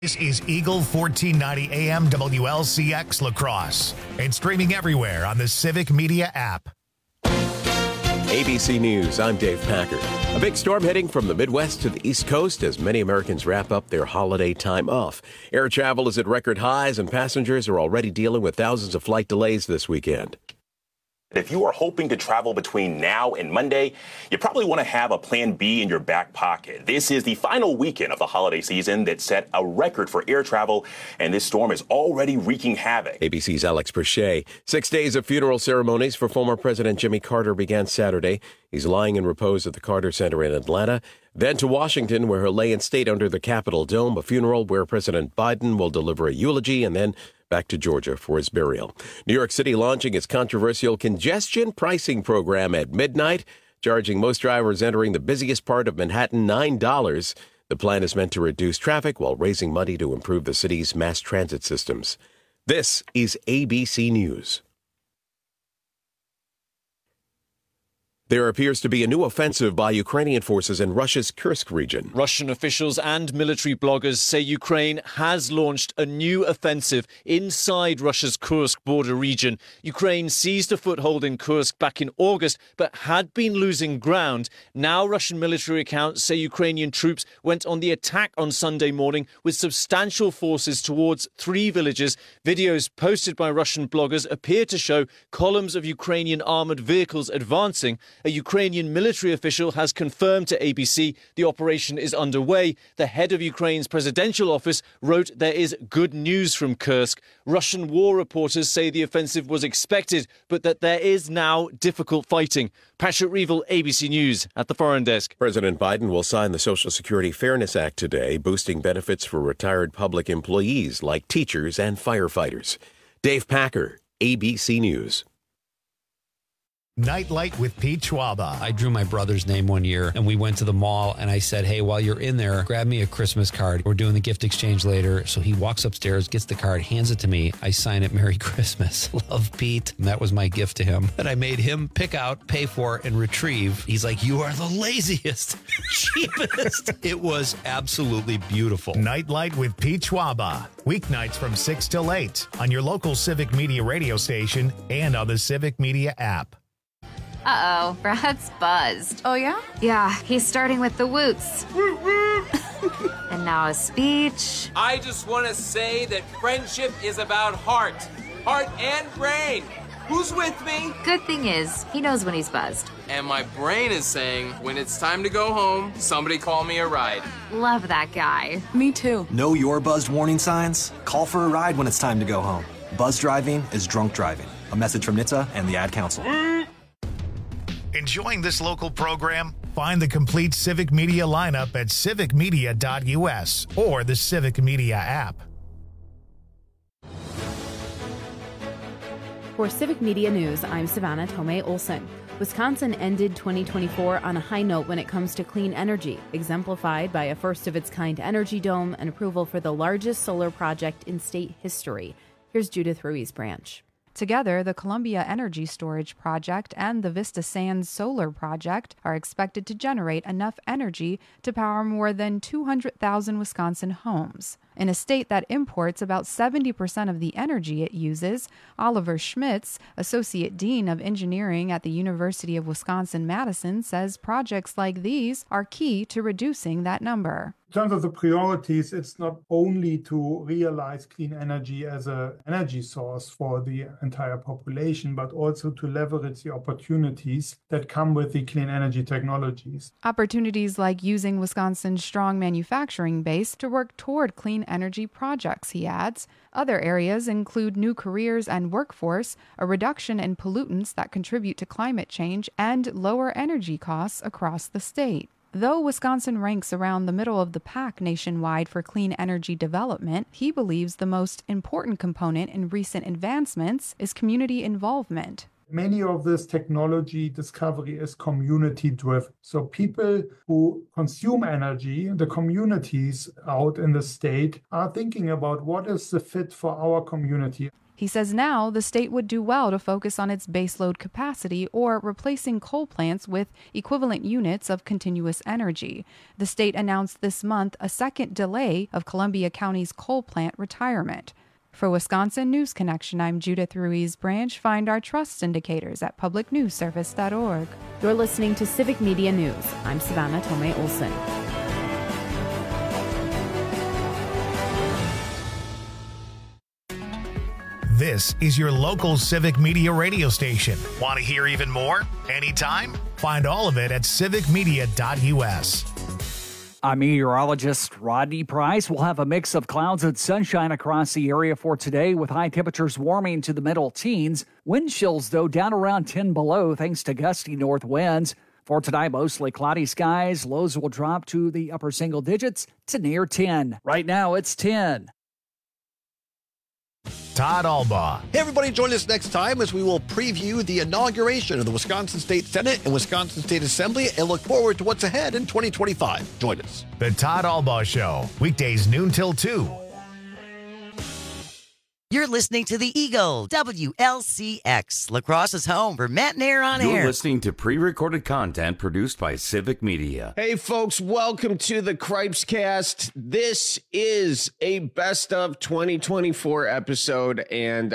This is Eagle 1490 AM WLCX La Crosse and streaming everywhere on the Civic Media app. ABC News, I'm Dave Packer. A big storm heading from the Midwest to the East Coast as many Americans wrap up their holiday time off. Air travel is at record highs and passengers are already dealing with thousands of flight delays this weekend. If you are hoping to travel between now and Monday, you probably want to have a plan B in your back pocket. This is the final weekend of the holiday season that set a record for air travel, and this storm is already wreaking havoc. ABC's Alex Perche. 6 days of funeral ceremonies for former President Jimmy Carter began Saturday. He's lying in repose at the Carter Center in Atlanta. Then to Washington, where he'll lay in state under the Capitol Dome, a funeral where President Biden will deliver a eulogy, and then back to Georgia for his burial. New York City launching its controversial congestion pricing program at midnight, charging most drivers entering the busiest part of Manhattan $9. The plan is meant to reduce traffic while raising money to improve the city's mass transit systems. This is ABC News. There appears to be a new offensive by Ukrainian forces in Russia's Kursk region. Russian officials and military bloggers say Ukraine has launched a new offensive inside Russia's Kursk border region. Ukraine seized a foothold in Kursk back in August, but had been losing ground. Now Russian military accounts say Ukrainian troops went on the attack on Sunday morning with substantial forces towards 3 villages. Videos posted by Russian bloggers appear to show columns of Ukrainian armoured vehicles advancing. A Ukrainian military official has confirmed to ABC the operation is underway. The head of Ukraine's presidential office wrote there is good news from Kursk. Russian war reporters say the offensive was expected, but that there is now difficult fighting. Patrick Reevell, ABC News, at the Foreign Desk. President Biden will sign the Social Security Fairness Act today, boosting benefits for retired public employees like teachers and firefighters. Dave Packer, ABC News. Nightlight with Pete Schwaba. I drew my brother's name one year and we went to the mall and I said, hey, while you're in there, grab me a Christmas card. We're doing the gift exchange later. So he walks upstairs, gets the card, hands it to me. I sign it, Merry Christmas. Love, Pete. And that was my gift to him that I made him pick out, pay for, and retrieve. He's like, you are the laziest, cheapest. It was absolutely beautiful. Nightlight with Pete Schwaba. Weeknights from 6 till 8 on your local Civic Media radio station and on the Civic Media app. Uh-oh, Brad's buzzed. Oh, yeah? Yeah, he's starting with the woots. And now a speech. I just want to say that friendship is about heart and brain. Who's with me? Good thing is, he knows when he's buzzed. And my brain is saying, when it's time to go home, somebody call me a ride. Love that guy. Me too. Know your buzzed warning signs? Call for a ride when it's time to go home. Buzz driving is drunk driving. A message from NHTSA and the Ad Council. Enjoying this local program? Find the complete Civic Media lineup at civicmedia.us or the Civic Media app. For Civic Media News, I'm Savannah Tomei Olson. Wisconsin ended 2024 on a high note when it comes to clean energy, exemplified by a first-of-its-kind energy dome and approval for the largest solar project in state history. Here's Judith Ruiz-Branch. Together, the Columbia Energy Storage Project and the Vista Sands Solar Project are expected to generate enough energy to power more than 200,000 Wisconsin homes. In a state that imports about 70% of the energy it uses, Oliver Schmitz, Associate Dean of Engineering at the University of Wisconsin-Madison, says projects like these are key to reducing that number. In terms of the priorities, it's not only to realize clean energy as an energy source for the entire population, but also to leverage the opportunities that come with the clean energy technologies. Opportunities like using Wisconsin's strong manufacturing base to work toward clean energy projects, he adds. Other areas include new careers and workforce, a reduction in pollutants that contribute to climate change, and lower energy costs across the state. Though Wisconsin ranks around the middle of the pack nationwide for clean energy development, he believes the most important component in recent advancements is community involvement. Many of this technology discovery is community driven. So people who consume energy, the communities out in the state, are thinking about what is the fit for our community. He says now the state would do well to focus on its baseload capacity or replacing coal plants with equivalent units of continuous energy. The state announced this month a second delay of Columbia County's coal plant retirement. For Wisconsin News Connection, I'm Judith Ruiz Branch. Find our trust indicators at publicnewsservice.org. You're listening to Civic Media News. I'm Savannah Tomei Olson. This is your local Civic Media radio station. Want to hear even more? Anytime? Find all of it at civicmedia.us. I'm meteorologist Rodney Price. We'll have a mix of clouds and sunshine across the area for today, with high temperatures warming to the middle teens. Wind chills, though, down around 10 below thanks to gusty north winds. For tonight, mostly cloudy skies. Lows will drop to the upper single digits to near 10. Right now, it's 10. Todd Albaugh. Hey, everybody, join us next time as we will preview the inauguration of the Wisconsin State Senate and Wisconsin State Assembly and look forward to what's ahead in 2025. Join us. The Todd Albaugh Show, weekdays noon till 2. You're listening to The Eagle, WLCX, La Crosse's home for Matt and Air on Air. You're listening to pre-recorded content produced by Civic Media. Hey, folks, welcome to the Cripescast. This is a best of 2024 episode, and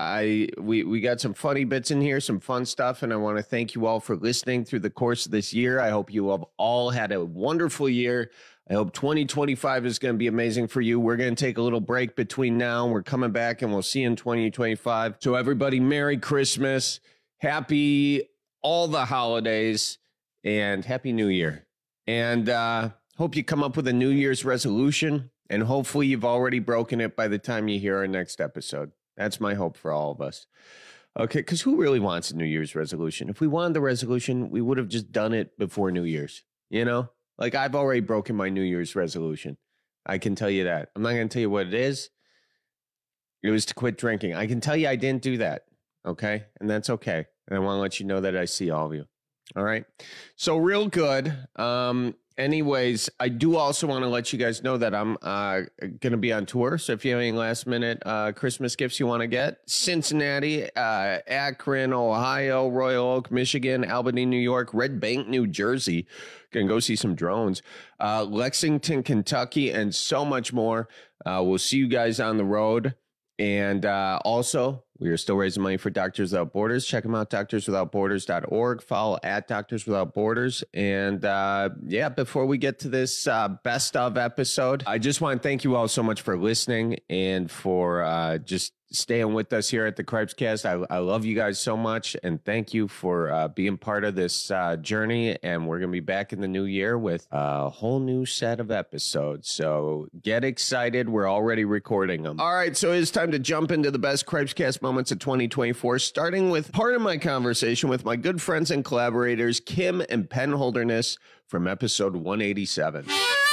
we got some funny bits in here, some fun stuff, and I want to thank you all for listening through the course of this year. I hope you have all had a wonderful year. I hope 2025 is going to be amazing for you. We're going to take a little break between now and we're coming back, and we'll see you in 2025. So everybody, Merry Christmas, happy all the holidays, and Happy New Year. And hope you come up with a New Year's resolution, and hopefully you've already broken it by the time you hear our next episode. That's my hope for all of us. Okay, because who really wants a New Year's resolution? If we wanted the resolution, we would have just done it before New Year's, you know? Like, I've already broken my New Year's resolution. I can tell you that. I'm not going to tell you what it is. It was to quit drinking. I can tell you I didn't do that, okay? And that's okay. And I want to let you know that I see all of you, all right? So real good. Anyways, I do also want to let you guys know that I'm going to be on tour. So if you have any last-minute Christmas gifts you want to get, Cincinnati, Akron, Ohio, Royal Oak, Michigan, Albany, New York, Red Bank, New Jersey. Going to go see some drones. Lexington, Kentucky, and so much more. We'll see you guys on the road. And also, we are still raising money for Doctors Without Borders. Check them out, doctorswithoutborders.org. Follow at Doctors Without Borders. And yeah, before we get to this best of episode, I just want to thank you all so much for listening and for just staying with us here at the Cripescast. I love you guys so much, and thank you for being part of this journey. And we're going to be back in the new year with a whole new set of episodes. So get excited. We're already recording them. All right, so it's time to jump into the best Cripescast moments of 2024, starting with part of my conversation with my good friends and collaborators, Kim and Penn Holderness, from episode 187.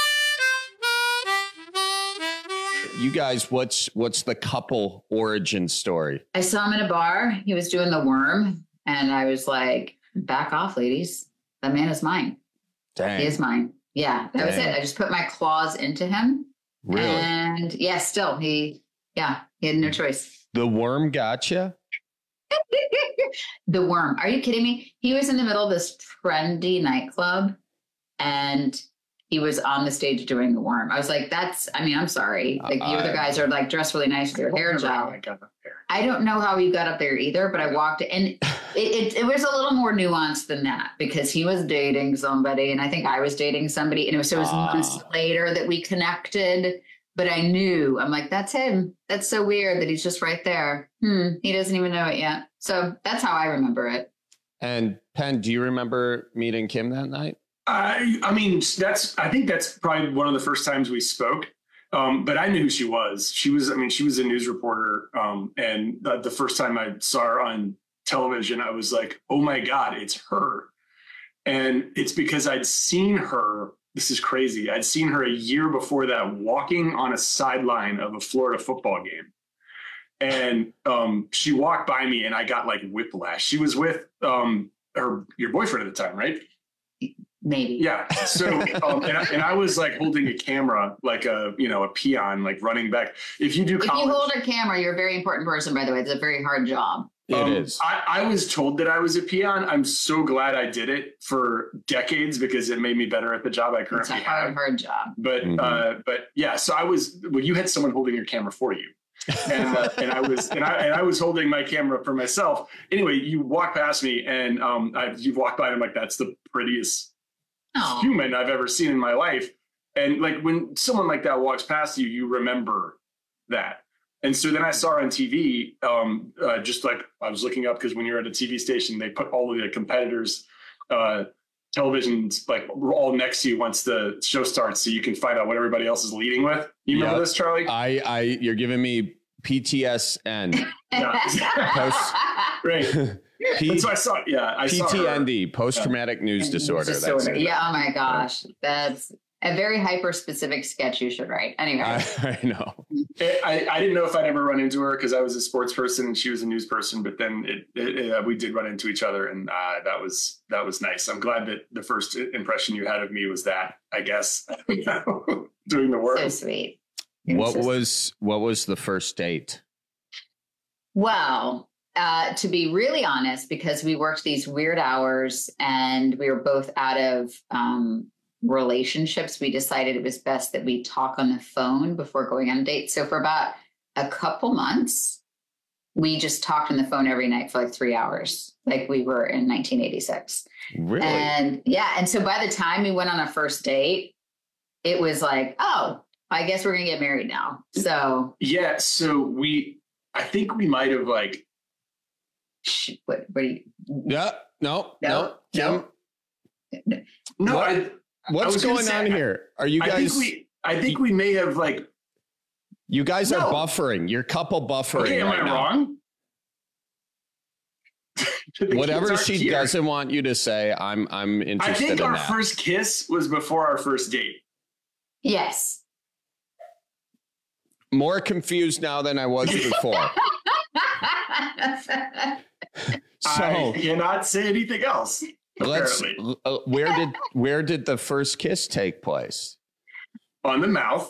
You guys, what's the couple origin story? I saw him in a bar. He was doing the worm. And I was like, back off, ladies. That man is mine. Dang. He is mine. Yeah, that was it. I just put my claws into him. Really? And yeah, still, he had no choice. The worm gotcha? The worm. Are you kidding me? He was in the middle of this trendy nightclub, and he was on the stage doing the worm. I was like, I'm sorry. Like, you other guys are like dressed really nice with your hair gel. I don't know how he got up there either, but I walked and it was a little more nuanced than that, because he was dating somebody and I think I was dating somebody, and it was months later that we connected, but I knew, I'm like, that's him. That's so weird that he's just right there. He doesn't even know it yet. So that's how I remember it. And Penn, do you remember meeting Kim that night? I mean, I think that's probably one of the first times we spoke. But I knew who she was. She was a news reporter. And the first time I saw her on television, I was like, oh my God, it's her. And it's because I'd seen her. This is crazy. I'd seen her a year before that walking on a sideline of a Florida football game. And she walked by me and I got like whiplash. She was with your boyfriend at the time, right? Maybe. Yeah. So, and I was like holding a camera, like a peon, like running back. If you hold a camera, you're a very important person, by the way. It's a very hard job. It is. I was told that I was a peon. I'm so glad I did it for decades because it made me better at the job I currently have. It's a hard job. But, but yeah, so you had someone holding your camera for you. and I was holding my camera for myself. Anyway, you walk past me and you've walked by and I'm like, that's the prettiest human I've ever seen in my life. And like when someone like that walks past you, you remember that. And so then I saw her on TV, just like I was looking up because when you're at a TV station, they put all of the competitors' televisions like all next to you once the show starts, so you can find out what everybody else is leading with. You remember this, Charlie? You're giving me PTSN. Right. That's what I saw. Yeah, I PTND, post-traumatic news disorder. That's it. Yeah. Oh my gosh, that's a very hyper-specific sketch you should write. Anyway, I know. I didn't know if I'd ever run into her because I was a sports person and she was a news person. But then we did run into each other, and that was nice. I'm glad that the first impression you had of me was that. I guess doing the work. So sweet. What was the first date? Well, to be really honest, because we worked these weird hours and we were both out of relationships, we decided it was best that we talk on the phone before going on a date. So for about a couple months, we just talked on the phone every night for like 3 hours, like we were in 1986. Really? And yeah. And so by the time we went on a first date, it was like, oh, I guess we're going to get married now. So yeah. So I think we might have like, what are you? Yeah. No. What's going on here? Are you guys? I think we may have like. You guys are buffering. You're couple buffering. Okay, am I wrong? Whatever she doesn't want you to say, I'm interested in that. I think our first kiss was before our first date. Yes. More confused now than I was before. I cannot say anything else. Where did the first kiss take place? On the mouth.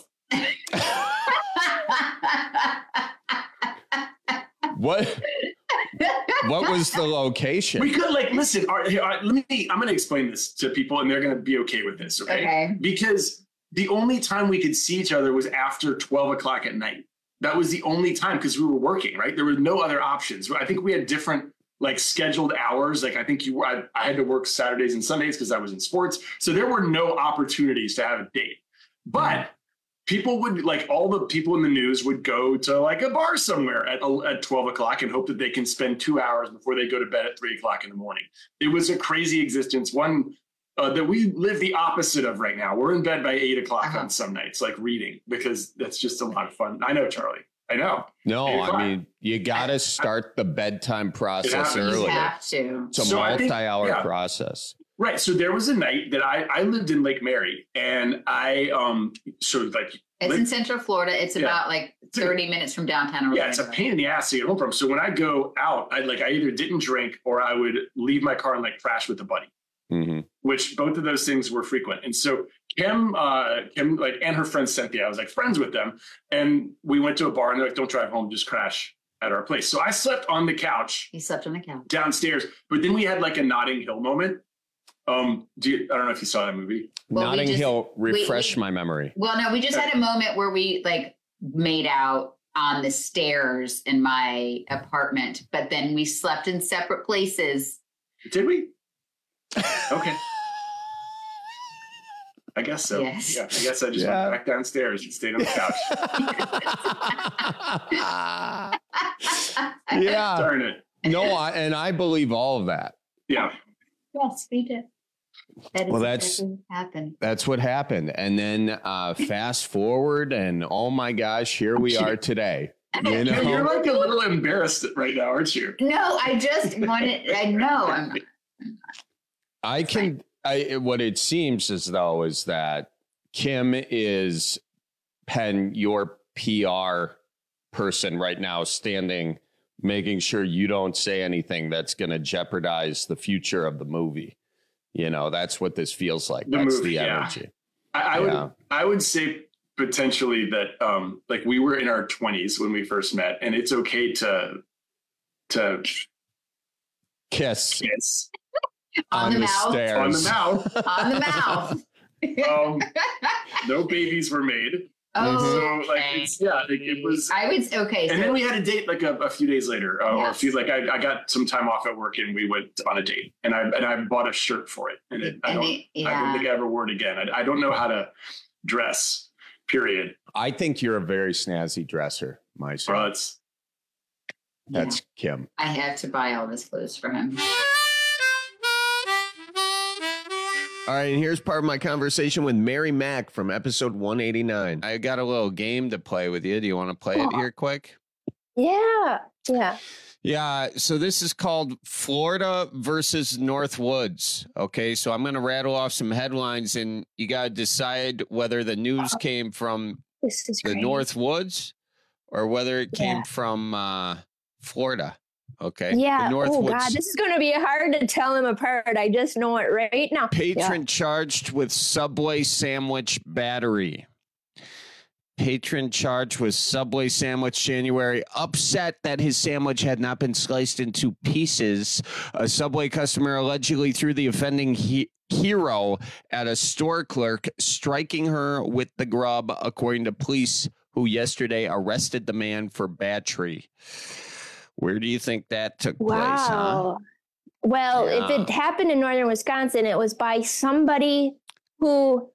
What was the location? We could listen. I'm going to explain this to people, and they're going to be okay with this. Okay. Because the only time we could see each other was after 12 o'clock at night. That was the only time because we were working. Right. There were no other options. I think we had different scheduled hours. Like I think I had to work Saturdays and Sundays because I was in sports. So there were no opportunities to have a date. But people would all the people in the news would go to a bar somewhere at 12 o'clock and hope that they can spend 2 hours before they go to bed at 3 o'clock in the morning. It was a crazy existence. One that we live the opposite of right now. We're in bed by 8 o'clock on some nights, reading, because that's just a lot of fun. I know, Charlie. I know. No, I mean, you got to start the bedtime process early. You have to. It's a multi-hour process. Right. So there was a night that I lived in Lake Mary, and it's in Central Florida. It's about 30 minutes from downtown Orlando. Yeah, it's a pain in the ass to get home from. So when I go out, I either didn't drink or I would leave my car and crash with a buddy. Mm-hmm. Which both of those things were frequent. And so Kim and her friend Cynthia, I was friends with them, and we went to a bar and they're like, don't drive home, just crash at our place. So I slept on the couch. He slept on the couch downstairs, but then we had a Notting Hill moment. I don't know if you saw that movie. Well, Notting Hill, refresh my memory. Well, no, we just had a moment where we made out on the stairs in my apartment, but then we slept in separate places. Did we? Okay. I guess so. Yes. Yeah, I guess I just went back downstairs and stayed on the couch. Yeah. Darn it. No, and I believe all of that. Yeah. Yes, we did. That's what happened. That's what happened. And then fast forward, and oh my gosh, here we are today. You're a little embarrassed right now, aren't you? No, I just wanted. I know. I'm not. What it seems as though is that Kim is your PR person right now standing, making sure you don't say anything that's going to jeopardize the future of the movie. You know, that's what this feels like. That's the energy. I would say potentially that like we were in our 20s when we first met, and it's okay to kiss on the mouth. Stairs. On the mouth. On the mouth. No babies were made. Oh, so like it was. I would okay. And so, then we had a date like a few days later, or a few I got some time off at work, and we went on a date, and I bought a shirt for it, and I don't think I ever wore it again. I don't know how to dress. Period. I think you're a very snazzy dresser, my son. That's Kim. I have to buy all this clothes for him. All right, and here's part of my conversation with Mary Mack from episode 189. I got a little game to play with you. Do you want to play it here quick? Yeah. Yeah, so this is called Florida versus Northwoods. Okay, so I'm going to rattle off some headlines, and you got to decide whether the news came from the Northwoods or whether it came from Florida. Okay. Yeah. Oh, God, this is going to be hard to tell them apart. I just know it right now. Patron charged with Subway sandwich battery. Patron charged with Subway sandwich January, upset that his sandwich had not been sliced into pieces. A Subway customer allegedly threw the offending hero at a store clerk, striking her with the grub, according to police who yesterday arrested the man for battery. Where do you think that took place? Huh? Well, if it happened in northern Wisconsin, it was by somebody who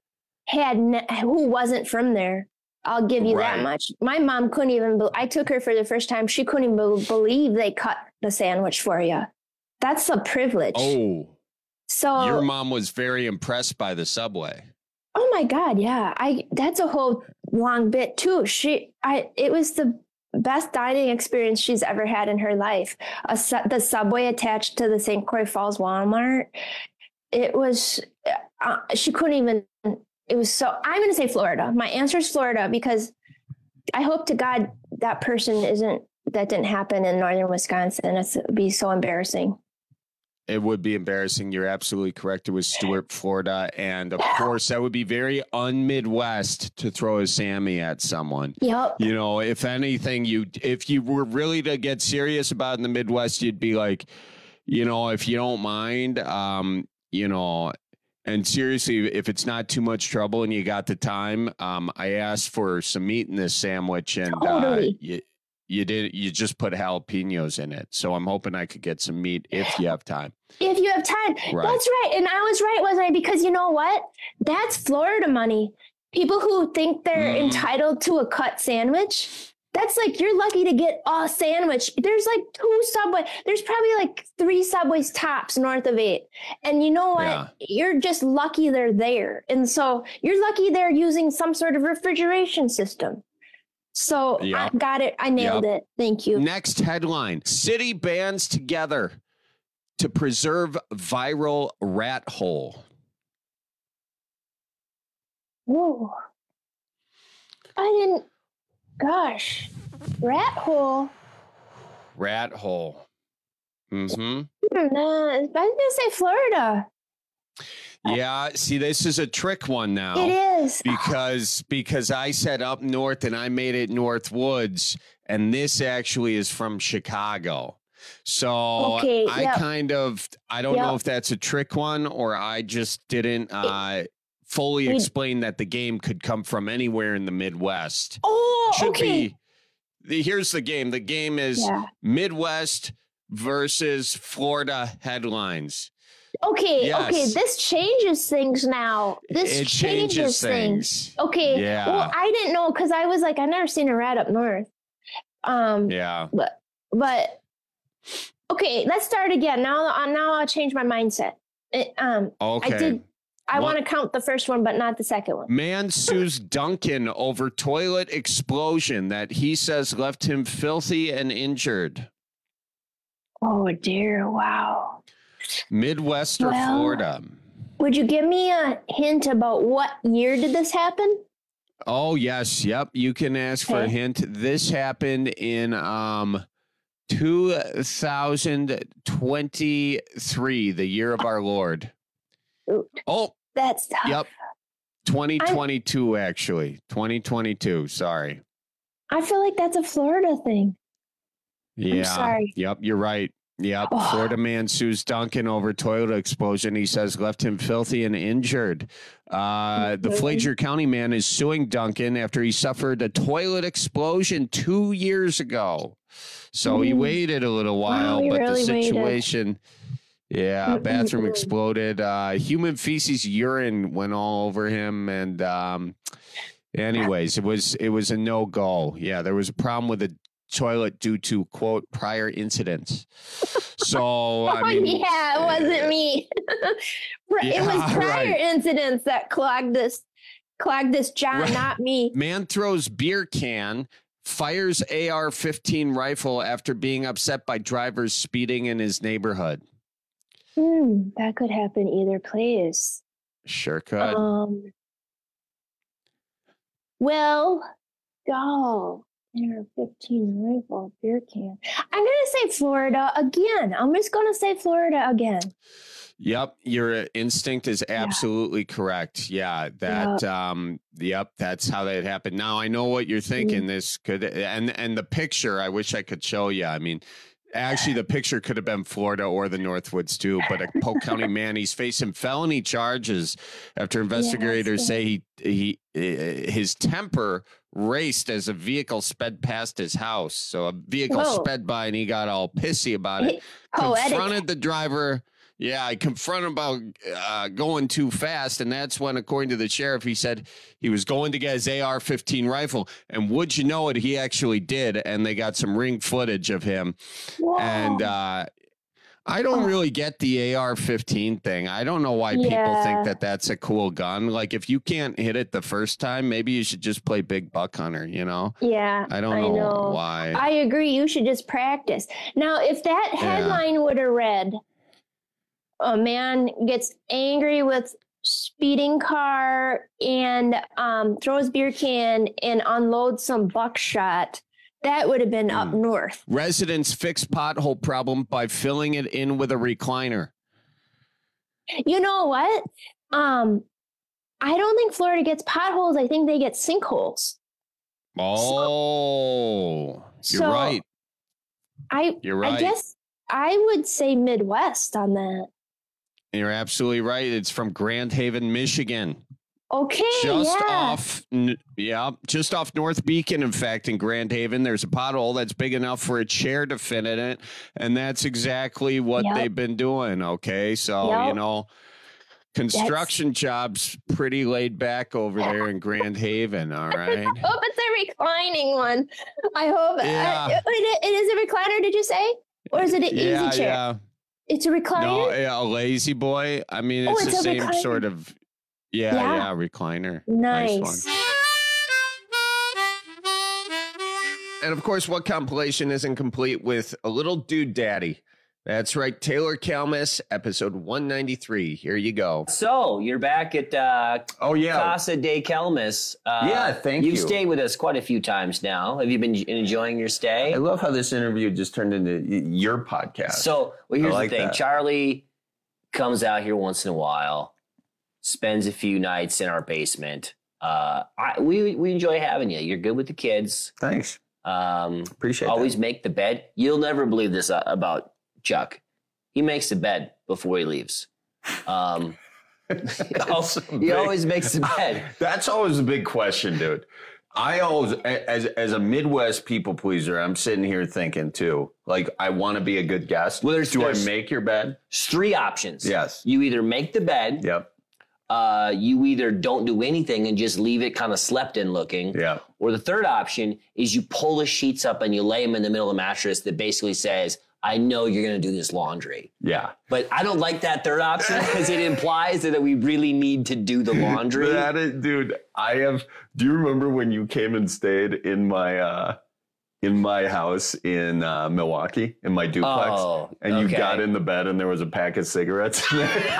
wasn't from there. I'll give you that much. My mom couldn't even, I took her for the first time. She couldn't even believe they cut the sandwich for you. That's a privilege. Oh, so your mom was very impressed by the Subway. Oh my God. Yeah. That's a whole long bit too. It was the best dining experience she's ever had in her life. The Subway attached to the St. Croix Falls Walmart. It was, she couldn't even, it was so, I'm going to say Florida. My answer is Florida because I hope to God that didn't happen in northern Wisconsin. It would be so embarrassing. It would be embarrassing. You're absolutely correct. It was Stuart, Florida. And of course, that would be very un-Midwest to throw a Sammy at someone. Yep. You know, if anything, if you were really to get serious about it in the Midwest, you'd be like, you know, if you don't mind, you know, and seriously, if it's not too much trouble and you got the time, I asked for some meat in this sandwich, and you just put jalapenos in it. So I'm hoping I could get some meat if you have time. If you have time. Right. That's right. And I was right, wasn't I? Because you know what? That's Florida money. People who think they're entitled to a cut sandwich. That's like, you're lucky to get a sandwich. There's like 2 Subway. There's probably like 3 Subways tops north of 8. And you know what? Yeah. You're just lucky they're there. And so you're lucky they're using some sort of refrigeration system. So I got it. I nailed it. Thank you. Next headline. City bands together to preserve viral rat hole. Whoa. Gosh, rat hole. Rat hole. Mm-hmm. I was going to say Florida. Yeah, see, this is a trick one now. It is. Because I said up north and I made it Northwoods, and this actually is from Chicago. So I don't know if that's a trick one or I just didn't fully explain that the game could come from anywhere in the Midwest. Here's the game. The game is Midwest versus Florida headlines. Okay, this changes things now. It changes things. Okay, well, I didn't know because I was like, I've never seen a rat up north. But okay, let's start again. Now I'll change my mindset. I want to count the first one, but not the second one. Man sues Duncan over toilet explosion that he says left him filthy and injured. Oh, dear. Wow. Midwest or Florida? Would you give me a hint about what year did this happen? Oh, yes. Yep. You can ask for a hint. This happened in 2023, the year of our Lord. Ooh, oh, that's tough. Yep. 2022, actually. 2022. Sorry. I feel like that's a Florida thing. Yeah. I'm sorry. Yep. You're right. Yep. Florida man sues Duncan over toilet explosion. He says left him filthy and injured. The Flager County man is suing Duncan after he suffered a toilet explosion 2 years ago. So he waited a little while, but the situation, bathroom exploded. Human feces, urine went all over him. And anyways, it was a no-go. Yeah, there was a problem with the toilet due to, quote, prior incidents. So I mean, it wasn't me. It was prior incidents that clogged this John, not me. Man throws beer can, fires AR-15 rifle after being upset by drivers speeding in his neighborhood. That could happen either place. Sure could. Well, go. AR-15 rifle, beer can. I'm going to say Florida again. I'm just going to say Florida again. Yep, your instinct is absolutely correct. Yeah, that that's how that happened. Now I know what you're thinking. This could and the picture, I wish I could show you. I mean, actually the picture could have been Florida or the Northwoods too, but a Polk County man, he's facing felony charges after investigators say his temper raced as a vehicle sped past his house. So a vehicle sped by and he got all pissy about it. Confronted the driver. Yeah, I confronted him about going too fast. And that's when, according to the sheriff, he said he was going to get his AR-15 rifle. And would you know it, he actually did. And they got some ring footage of him. Whoa. And I don't really get the AR-15 thing. I don't know why people think that that's a cool gun. Like, if you can't hit it the first time, maybe you should just play big buck hunter, you know? Yeah. I don't know why. I agree. You should just practice. Now, if that headline would have read, a man gets angry with speeding car and throws beer can and unloads some buckshot, that would have been up north. Residents fix pothole problem by filling it in with a recliner. You know what? I don't think Florida gets potholes. I think they get sinkholes. Oh, you're right. You're right. I guess I would say Midwest on that. You're absolutely right. It's from Grand Haven, Michigan. Okay, just off North Beacon. In fact, in Grand Haven, there's a pothole that's big enough for a chair to fit in it, and that's exactly what they've been doing. Okay, so you know, construction jobs pretty laid back over there in Grand Haven. All right. I hope it's a reclining one. I hope it is a recliner. Did you say, or is it an easy chair? Yeah. It's a recliner. No, a lazy boy. I mean, it's the same recliner. Sort of. Yeah, recliner. Nice one. And of course, what compilation isn't complete with a little dude daddy? That's right, Taylor Kalmus, episode 193. Here you go. So you're back at Casa de Kalmus. Thank you. You've stayed with us quite a few times now. Have you been enjoying your stay? I love how this interview just turned into your podcast. So, here's the thing. Charlie comes out here once in a while, spends a few nights in our basement. We enjoy having you. You're good with the kids. Thanks. Appreciate it. Always make the bed. You'll never believe this about Chuck. He makes the bed before he leaves. He always makes the bed. That's always a big question, dude. I always, as a Midwest people pleaser, I'm sitting here thinking too, like, I want to be a good guest. Well, do I make your bed? There's 3 options. Yes. You either make the bed. Yep. You either don't do anything and just leave it kind of slept in looking. Yeah. Or the third option is you pull the sheets up and you lay them in the middle of the mattress that basically says, I know you're going to do this laundry. Yeah. But I don't like that third option because it implies that we really need to do the laundry. Do you remember when you came and stayed in my in my house in Milwaukee, in my duplex, and you got in the bed and there was a pack of cigarettes in there.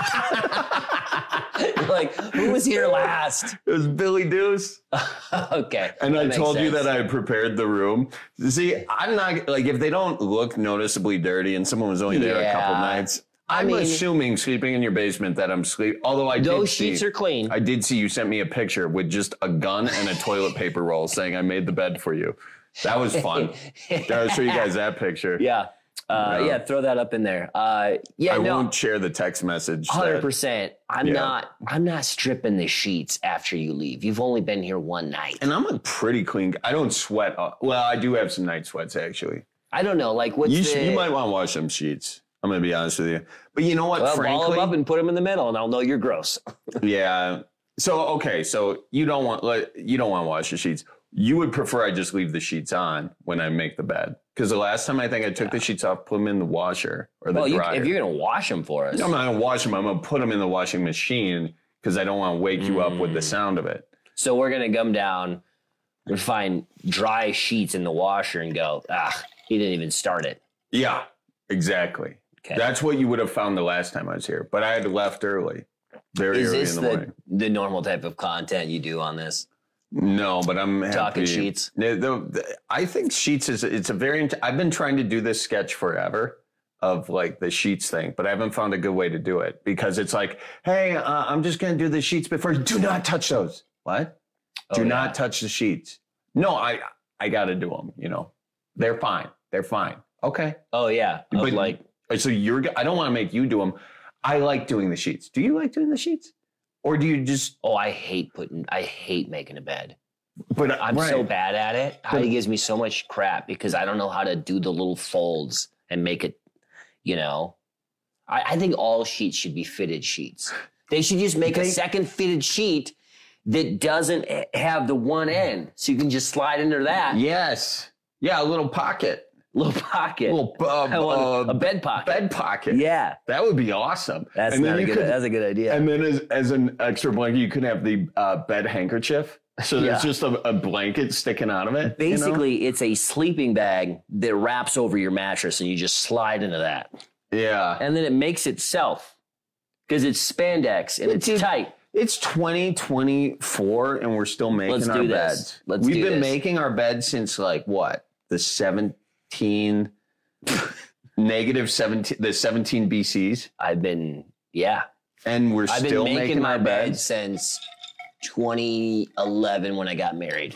Like, who was here last? It was Billy Deuce. Okay. And I told you that I had prepared the room. See, I'm not, like, if they don't look noticeably dirty and someone was only there a couple nights, I'm assuming sleeping in your basement that I'm sleeping. Although those sheets are clean. I did see you sent me a picture with just a gun and a toilet paper roll saying I made the bed for you. That was fun. I'll show you guys that picture. Yeah. Throw that up in there. I won't share the text message. 100%. I'm not stripping the sheets after you leave. You've only been here one night. And I'm a pretty clean. I don't sweat. Well, I do have some night sweats actually. I don't know. Like, you might want to wash them sheets. I'm going to be honest with you. But you know what? Well, frankly, ball them up and put them in the middle, and I'll know you're gross. Yeah. So you don't want to wash the sheets. You would prefer I just leave the sheets on when I make the bed. Because the last time I think I took the sheets off, put them in the washer or the dryer. If you're going to wash them for us. No, I'm not going to wash them. I'm going to put them in the washing machine because I don't want to wake you up with the sound of it. So we're going to come down and find dry sheets in the washer and go, he didn't even start it. Yeah, exactly. Okay. That's what you would have found the last time I was here. But I had left early. Very early in the morning. Is this the normal type of content you do on this? No, but I'm talking sheets. I think sheets it's a very. I've been trying to do this sketch forever of like the sheets thing, but I haven't found a good way to do it because it's like, hey, I'm just going to do the sheets before. Do not touch those. What? Do not touch the sheets. No, I got to do them. You know, they're fine. They're fine. Okay. Oh yeah. But so I don't want to make you do them. I like doing the sheets. Do you like doing the sheets? Or do you just... I hate making a bed. But I'm so bad at it. Heidi gives me so much crap because I don't know how to do the little folds and make it, you know. I think all sheets should be fitted sheets. They should just make a second fitted sheet that doesn't have the one end. So you can just slide into that. Yes. Yeah, a little pocket. Little pocket. A bed pocket. Bed pocket. Yeah. That would be awesome. That's a good idea. And then as an extra blanket, you could have the bed handkerchief. So there's just a blanket sticking out of it. Basically, it's a sleeping bag that wraps over your mattress and you just slide into that. Yeah. And then it makes itself because it's spandex and it's tight. It's 2024 and we're still making our beds. We've been making our beds since like what? The 17 BCs. And we're still making my our bed since 2011 when I got married.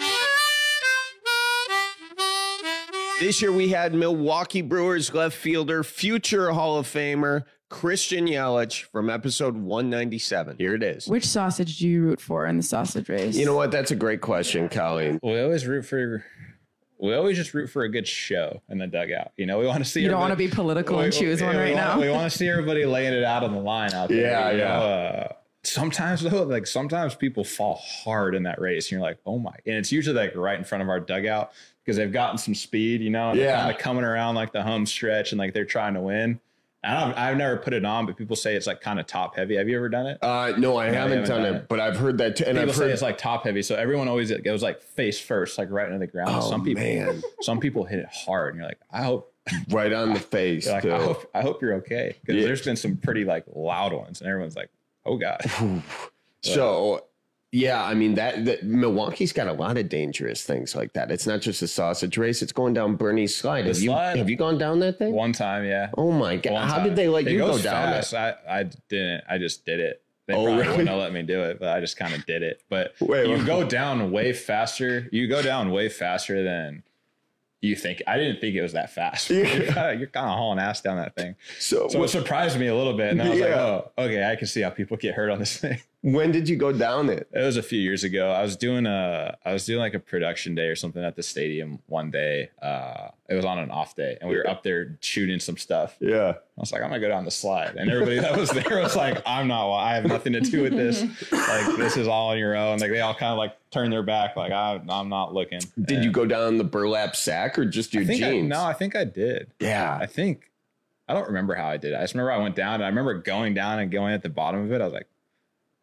This year we had Milwaukee Brewers left fielder, future Hall of Famer Christian Yelich from episode 197. Here it is. Which sausage do you root for in the sausage race? You know what? That's a great question, Colleen. We always just root for a good show in the dugout. You know, we want to see. You don't want to be political and choose one right now. We want to see everybody laying it out on the line out there. Yeah. Sometimes though, sometimes people fall hard in that race, and you're like, oh my! And it's usually like right in front of our dugout because they've gotten some speed, you know, and they're kind of coming around like the home stretch, and like they're trying to win. I've never put it on, but people say it's like kind of top heavy. Have you ever done it? No, I haven't done it, but I've heard that too. And people say it's like top heavy. So everyone always goes like face first, like right into the ground. Oh, some people hit it hard and you're like, I hope right on the face. Like, I hope you're okay. Because there's been some pretty like loud ones and everyone's like, oh God. So yeah, I mean that Milwaukee's got a lot of dangerous things like that. It's not just a sausage race. It's going down Bernie's slide. Have you gone down that thing? One time, yeah. Oh my God. How did they let you go down it? I didn't. I just did it. They probably wouldn't have let me do it, but I just kind of did it. But you go down way faster. You go down way faster than you think. I didn't think it was that fast. You're kind of hauling ass down that thing. So it surprised me a little bit. And I was like, oh, okay, I can see how people get hurt on this thing. When did you go down it? It was a few years ago. I was doing like a production day or something at the stadium one day. It was on an off day and we were up there shooting some stuff. Yeah. I was like, I'm gonna go down the slide. And everybody that was there was like, I have nothing to do with this. Like, this is all on your own. Like, they all kind of like turned their back. Like, I'm not looking. Did you go down the burlap sack or just your jeans? I think I did. Yeah. I don't remember how I did it. I just remember I went down and I remember going down and going at the bottom of it. I was like,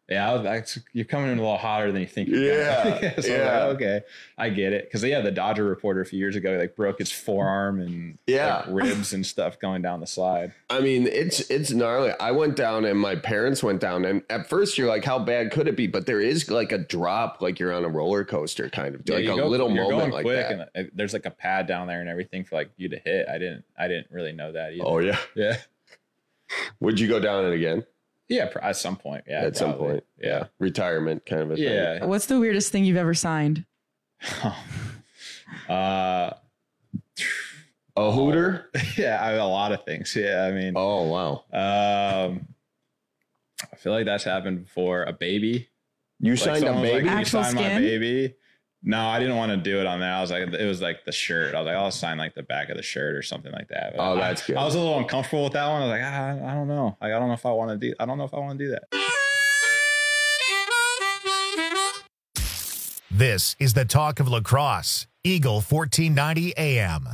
Yeah, you're coming in a little hotter than you think. Yeah, so yeah. Like, okay, I get it. Because the Dodger reporter a few years ago like broke his forearm and like, ribs and stuff going down the slide. I mean, it's gnarly. I went down and my parents went down, and at first you're like, how bad could it be? But there is like a drop, like you're on a roller coaster, kind of like a little moment like that. And there's like a pad down there and everything for like you to hit. I didn't really know that either. Oh yeah, yeah. Would you go down it again? Yeah, at some point. Yeah, at some point. Yeah, retirement kind of a thing. Yeah. What's the weirdest thing you've ever signed? A hooter? Yeah, a lot of things. Yeah, I mean. Oh wow. I feel like that's happened before. A baby. You signed a baby? Like, you signed my baby. No, I didn't want to do it on that. I was like, it was like the shirt. I was like, I'll sign like the back of the shirt or something like that. But that's good. I was a little uncomfortable with that one. I was like, I don't know. Like, I don't know if I want to do that. This is the talk of lacrosse. Eagle 1490 AM.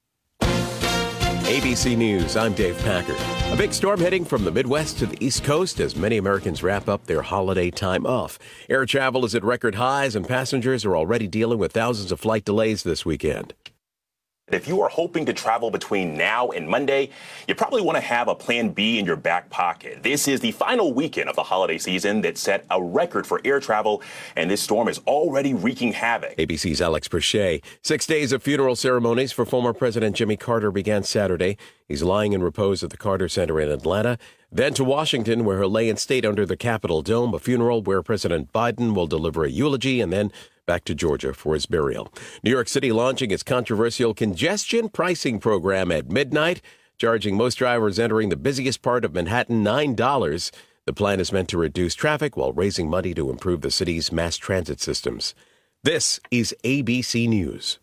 ABC News, I'm Dave Packer. A big storm heading from the Midwest to the East Coast as many Americans wrap up their holiday time off. Air travel is at record highs and passengers are already dealing with thousands of flight delays this weekend. If you are hoping to travel between now and Monday, you probably want to have a plan B in your back pocket. This is the final weekend of the holiday season that set a record for air travel, and this storm is already wreaking havoc. ABC's Alex Perche. 6 days of funeral ceremonies for former President Jimmy Carter began Saturday. He's lying in repose at the Carter Center in Atlanta. Then to Washington, where he'll lay in state under the Capitol Dome, a funeral where President Biden will deliver a eulogy, and then back to Georgia for his burial. New York City launching its controversial congestion pricing program at midnight, charging most drivers entering the busiest part of Manhattan $9. The plan is meant to reduce traffic while raising money to improve the city's mass transit systems. This is ABC News.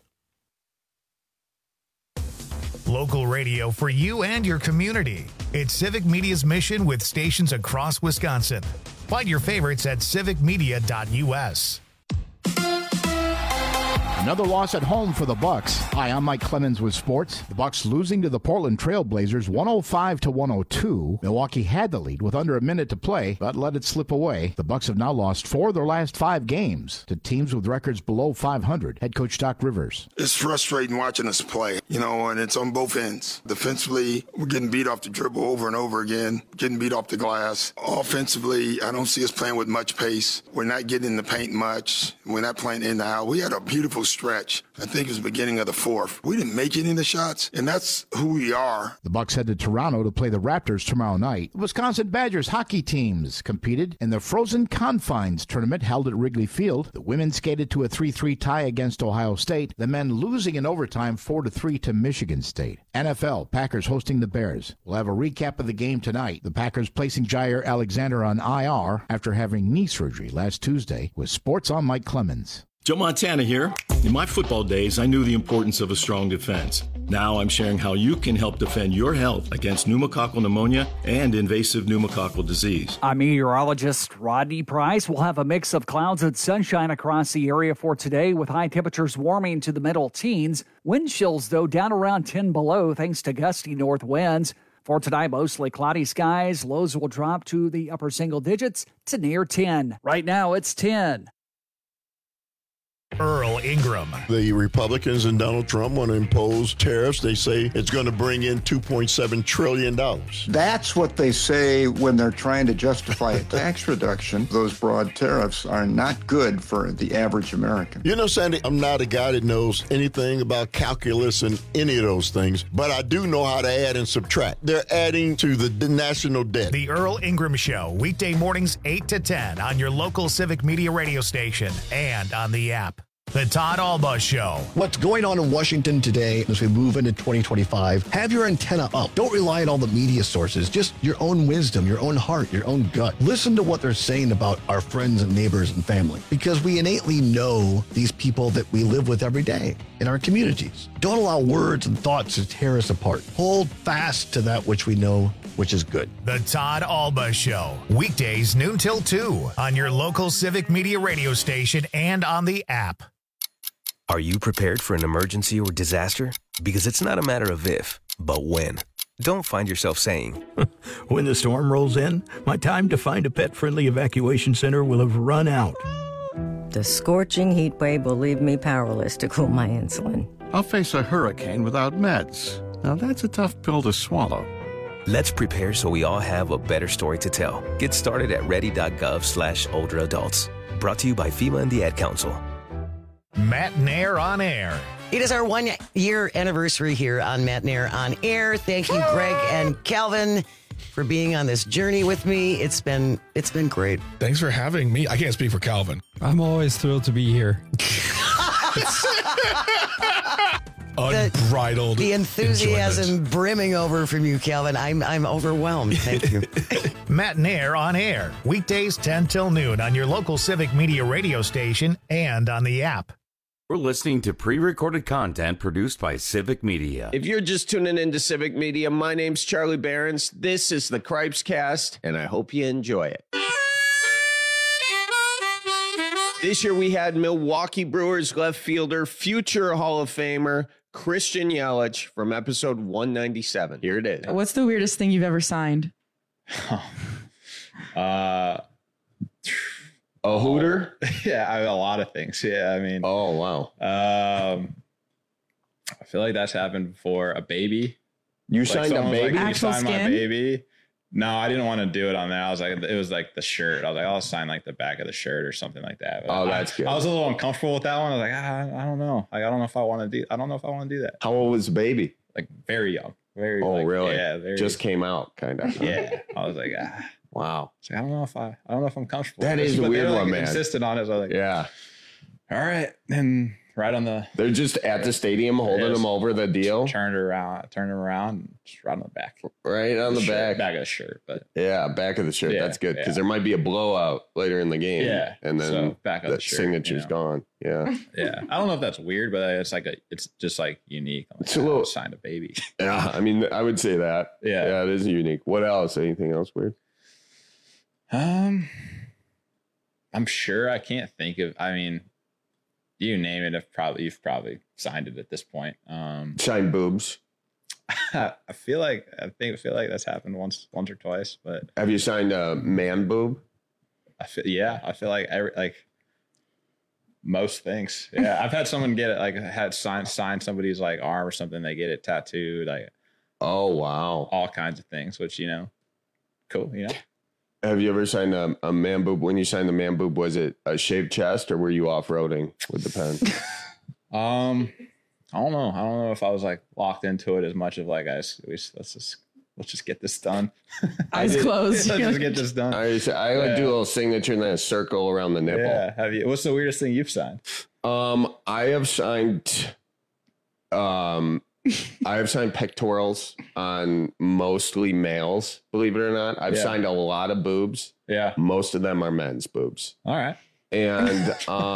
Local radio for you and your community. It's Civic Media's mission with stations across Wisconsin. Find your favorites at civicmedia.us. Another loss at home for the Bucks. Hi, I'm Mike Clemens with sports. The Bucks losing to the Portland Trail Blazers 105-102. Milwaukee had the lead with under a minute to play, but let it slip away. The Bucks have now lost 4 of their last 5 games to teams with records below 500. Head coach Doc Rivers. It's frustrating watching us play, and it's on both ends. Defensively, we're getting beat off the dribble over and over again, getting beat off the glass. Offensively, I don't see us playing with much pace. We're not getting in the paint much. We're not playing in the out. We had a beautiful stretch. I think it was the beginning of the fourth. We didn't make any of the shots, and that's who we are. The Bucks head to Toronto to play the Raptors tomorrow night. The Wisconsin Badgers hockey teams competed in the Frozen Confines tournament held at Wrigley Field. The women skated to a 3-3 tie against Ohio State. The men losing in overtime 4-3 to Michigan State. NFL, Packers hosting the Bears. We'll have a recap of the game tonight. The Packers placing Jair Alexander on IR after having knee surgery last Tuesday. With sports on Mike Clemens. Joe Montana here. In my football days, I knew the importance of a strong defense. Now I'm sharing how you can help defend your health against pneumococcal pneumonia and invasive pneumococcal disease. I'm meteorologist Rodney Price. We'll have a mix of clouds and sunshine across the area for today with high temperatures warming to the middle teens. Wind chills, though, down around 10 below thanks to gusty north winds. For tonight, mostly cloudy skies. Lows will drop to the upper single digits to near 10. Right now, it's 10. Earl Ingram. The Republicans and Donald Trump want to impose tariffs. They say it's going to bring in $2.7 trillion. That's what they say when they're trying to justify a tax reduction. Those broad tariffs are not good for the average American. You know, Sandy, I'm not a guy that knows anything about calculus and any of those things, but I do know how to add and subtract. They're adding to the national debt. The Earl Ingram Show, weekday mornings 8 to 10 on your local Civic Media radio station and on the app. The Todd Alba Show. What's going on in Washington today as we move into 2025? Have your antenna up. Don't rely on all the media sources. Just your own wisdom, your own heart, your own gut. Listen to what they're saying about our friends and neighbors and family, because we innately know these people that we live with every day in our communities. Don't allow words and thoughts to tear us apart. Hold fast to that which we know, which is good. The Todd Alba Show. Weekdays noon till 2 on your local Civic Media radio station and on the app. Are you prepared for an emergency or disaster? Because it's not a matter of if, but when. don't find yourself saying, when the storm rolls in, my time to find a pet-friendly evacuation center will have run out. The scorching heat wave will leave me powerless to cool my insulin. I'll face a hurricane without meds. Now that's a tough pill to swallow. Let's prepare so we all have a better story to tell. Get started at ready.gov/older adults. Brought to you by FEMA and the Ad Council. Matt Nair on Air. It is our 1 year anniversary here on Matt Nair on Air. Thank you, Greg and Calvin, for being on this journey with me. It's been great. Thanks for having me. I can't speak for Calvin. I'm always thrilled to be here. Unbridled. The enthusiasm brimming over from you, Calvin. I'm overwhelmed. Thank you. Matt Nair on Air. Weekdays 10 till noon on your local Civic Media radio station and on the app. We're listening to pre-recorded content produced by Civic Media. If you're just tuning into Civic Media, my name's Charlie Behrens. This is the Cripes Cast, and I hope you enjoy it. This year we had Milwaukee Brewers left fielder, future Hall of Famer, Christian Yelich from episode 197. Here it is. What's the weirdest thing you've ever signed? A hooter? Yeah, I mean, a lot of things. Yeah, I mean. Oh, wow. I feel like that's happened before. A baby. You signed a baby? You signed my baby. No, I didn't want to do it on that. I was like, it was like the shirt. I was like, I'll sign like the back of the shirt or something like that. But that's good. I was a little uncomfortable with that one. I was like, I don't know. Like, I don't know if I want to do. I don't know if I want to do that. How old was the baby? Like very young. Very. Oh, like, really? Yeah. Very, just came out, kind of. Yeah. I was like, wow. I don't know if I'm comfortable. That is a weird one, man. Insisted on it. So I was like, yeah. All right, and right on the. They're just at the stadium holding them over the deal. Turn it around, and just right on the back. Right on the back. Back of the shirt, but. Yeah, back of the shirt. Yeah, that's good because there might be a blowout later in the game. Yeah, and then so back of the shirt, signature's gone. Yeah. Yeah, I don't know if that's weird, but it's just like unique. Like, it's a little signed a baby. Yeah, I mean, I would say that. Yeah, it is unique. What else? Anything else weird? I'm sure I can't think of. I mean, you name it. You've probably signed it at this point. Signed boobs. I feel like that's happened once or twice. But have you signed a man boob? I feel like most things. Yeah, I've had someone get it. Like had signed somebody's like arm or something. They get it tattooed. Like, oh wow, all kinds of things. Which cool. Have you ever signed a man boob? When you signed the man boob, was it a shaved chest or were you off-roading with the pen? I don't know. I don't know if I was like locked into it as much of like, let's just get this done. Eyes closed. Let's just get this done. I do a little signature and then a circle around the nipple. Yeah. Have you? What's the weirdest thing you've signed? I have signed pectorals on mostly males, believe it or not. I've signed a lot of boobs. Yeah. Most of them are men's boobs. All right. And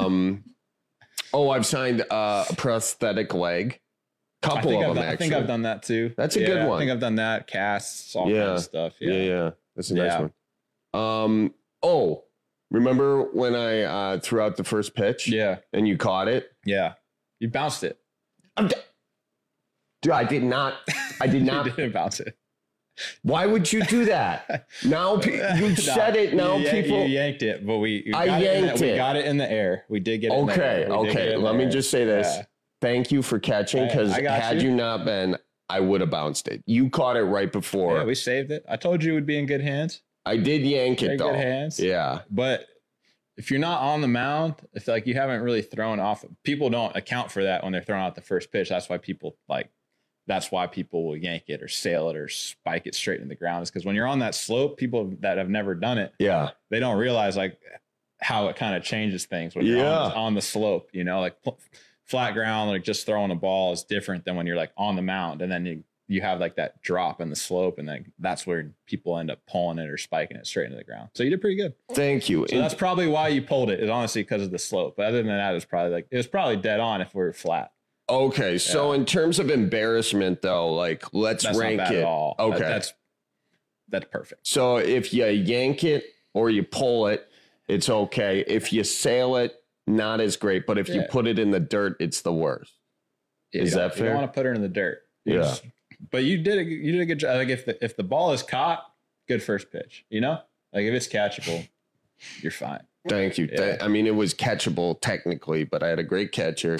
I've signed a prosthetic leg. Couple of them, actually. I think I've done that too. That's a good one. I think I've done that. Casts, all kinds of stuff. Yeah. That's a nice one. Remember when I threw out the first pitch? Yeah. And you caught it? Yeah. You bounced it. Dude, I did not. You didn't bounce it. Why would you do that? Now you said it. Now people. You yanked it, but we got it in the air. We did get it. Okay. Let me just say this. Yeah. Thank you for catching, because had you not been, I would have bounced it. You caught it right before. Yeah, we saved it. I told you it would be in good hands. I did yank it though. Good hands. Yeah, but if you're not on the mound, it's like you haven't really thrown off. People don't account for that when they're throwing out the first pitch. That's why people will yank it or sail it or spike it straight into the ground. Is because when you're on that slope, people that have never done it, they don't realize like how it kind of changes things when you're on the slope. Like flat ground, like just throwing a ball is different than when you're like on the mound, and then you have like that drop in the slope, and then that's where people end up pulling it or spiking it straight into the ground. So you did pretty good. Thank you. So that's probably why you pulled it, is honestly because of the slope. But other than that, it was probably dead on if we were flat. Okay, so in terms of embarrassment, though, like that's rank not bad it. At all. Okay, that's perfect. So if you yank it or you pull it, it's okay. If you sail it, not as great. But if you put it in the dirt, it's the worst. Yeah, Is that fair? You don't want to put it in the dirt. But you did a good job. Like if the ball is caught, good first pitch. You know, like if it's catchable, you're fine. Thank you. Yeah. I mean, it was catchable technically, but I had a great catcher.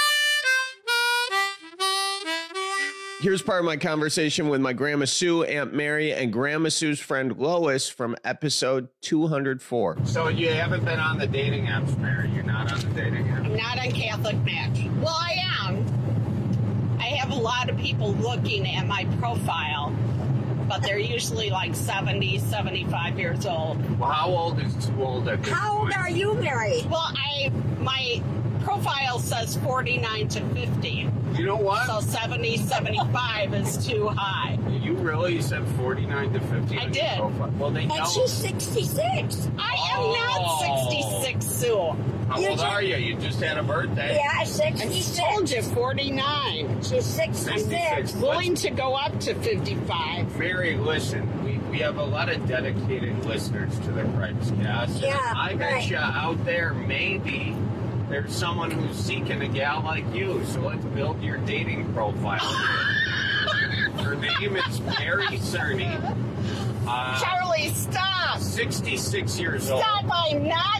Here's part of my conversation with my Grandma Sue, Aunt Mary, and Grandma Sue's friend Lois from episode 204. So you haven't been on the dating apps, Mary? You're not on the dating apps? I'm not on Catholic Match. Well, I am. I have a lot of people looking at my profile, but they're usually like 70, 75 years old. Well, how old is too old at this How old point? are you, Mary? Well, my profile says 49 to 50. You know what? So 70, 75 is too high. You really said 49 to 50? I did. Well, they know. And she's 66. I am not 66, Sue. How old are you? You just had a birthday. Yeah, 66. I told you, 49. She's 66. Willing to go up to 55. Mary, listen, we have a lot of dedicated listeners to the Cripescast. Yeah, I bet right. you out there, maybe there's someone who's seeking a gal like you. So let's build your dating profile. Her name is Mary Cerny. Charlie, stop. 66 years old. Stop, I'm not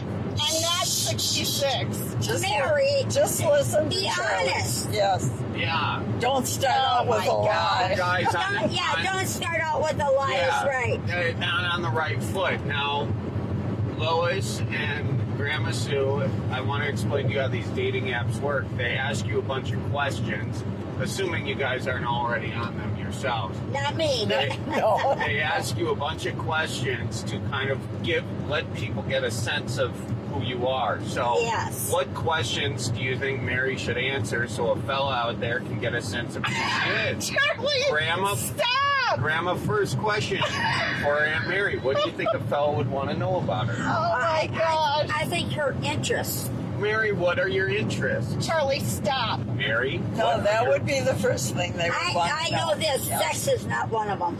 66. Mary, just listen. Be honest. Yes. Yeah. Don't start out with a lie. Guys, Don't start out with a lie. Yeah. Right. Down on the right foot. Now, Lois and Grandma Sue, I want to explain to you how these dating apps work. They ask you a bunch of questions, assuming you guys aren't already on them yourselves. Not me. No. They ask you a bunch of questions to kind of let people get a sense of who you are. So, yes. What questions do you think Mary should answer so a fella out there can get a sense of who she is? Charlie, Grandma, stop! Grandma, first question for Aunt Mary. What do you think a fella would want to know about her? Oh my gosh. I think her interests. Mary, what are your interests? Charlie, stop. Mary? No, that would be the first thing they would want to know. I know this. Yes. Sex is not one of them.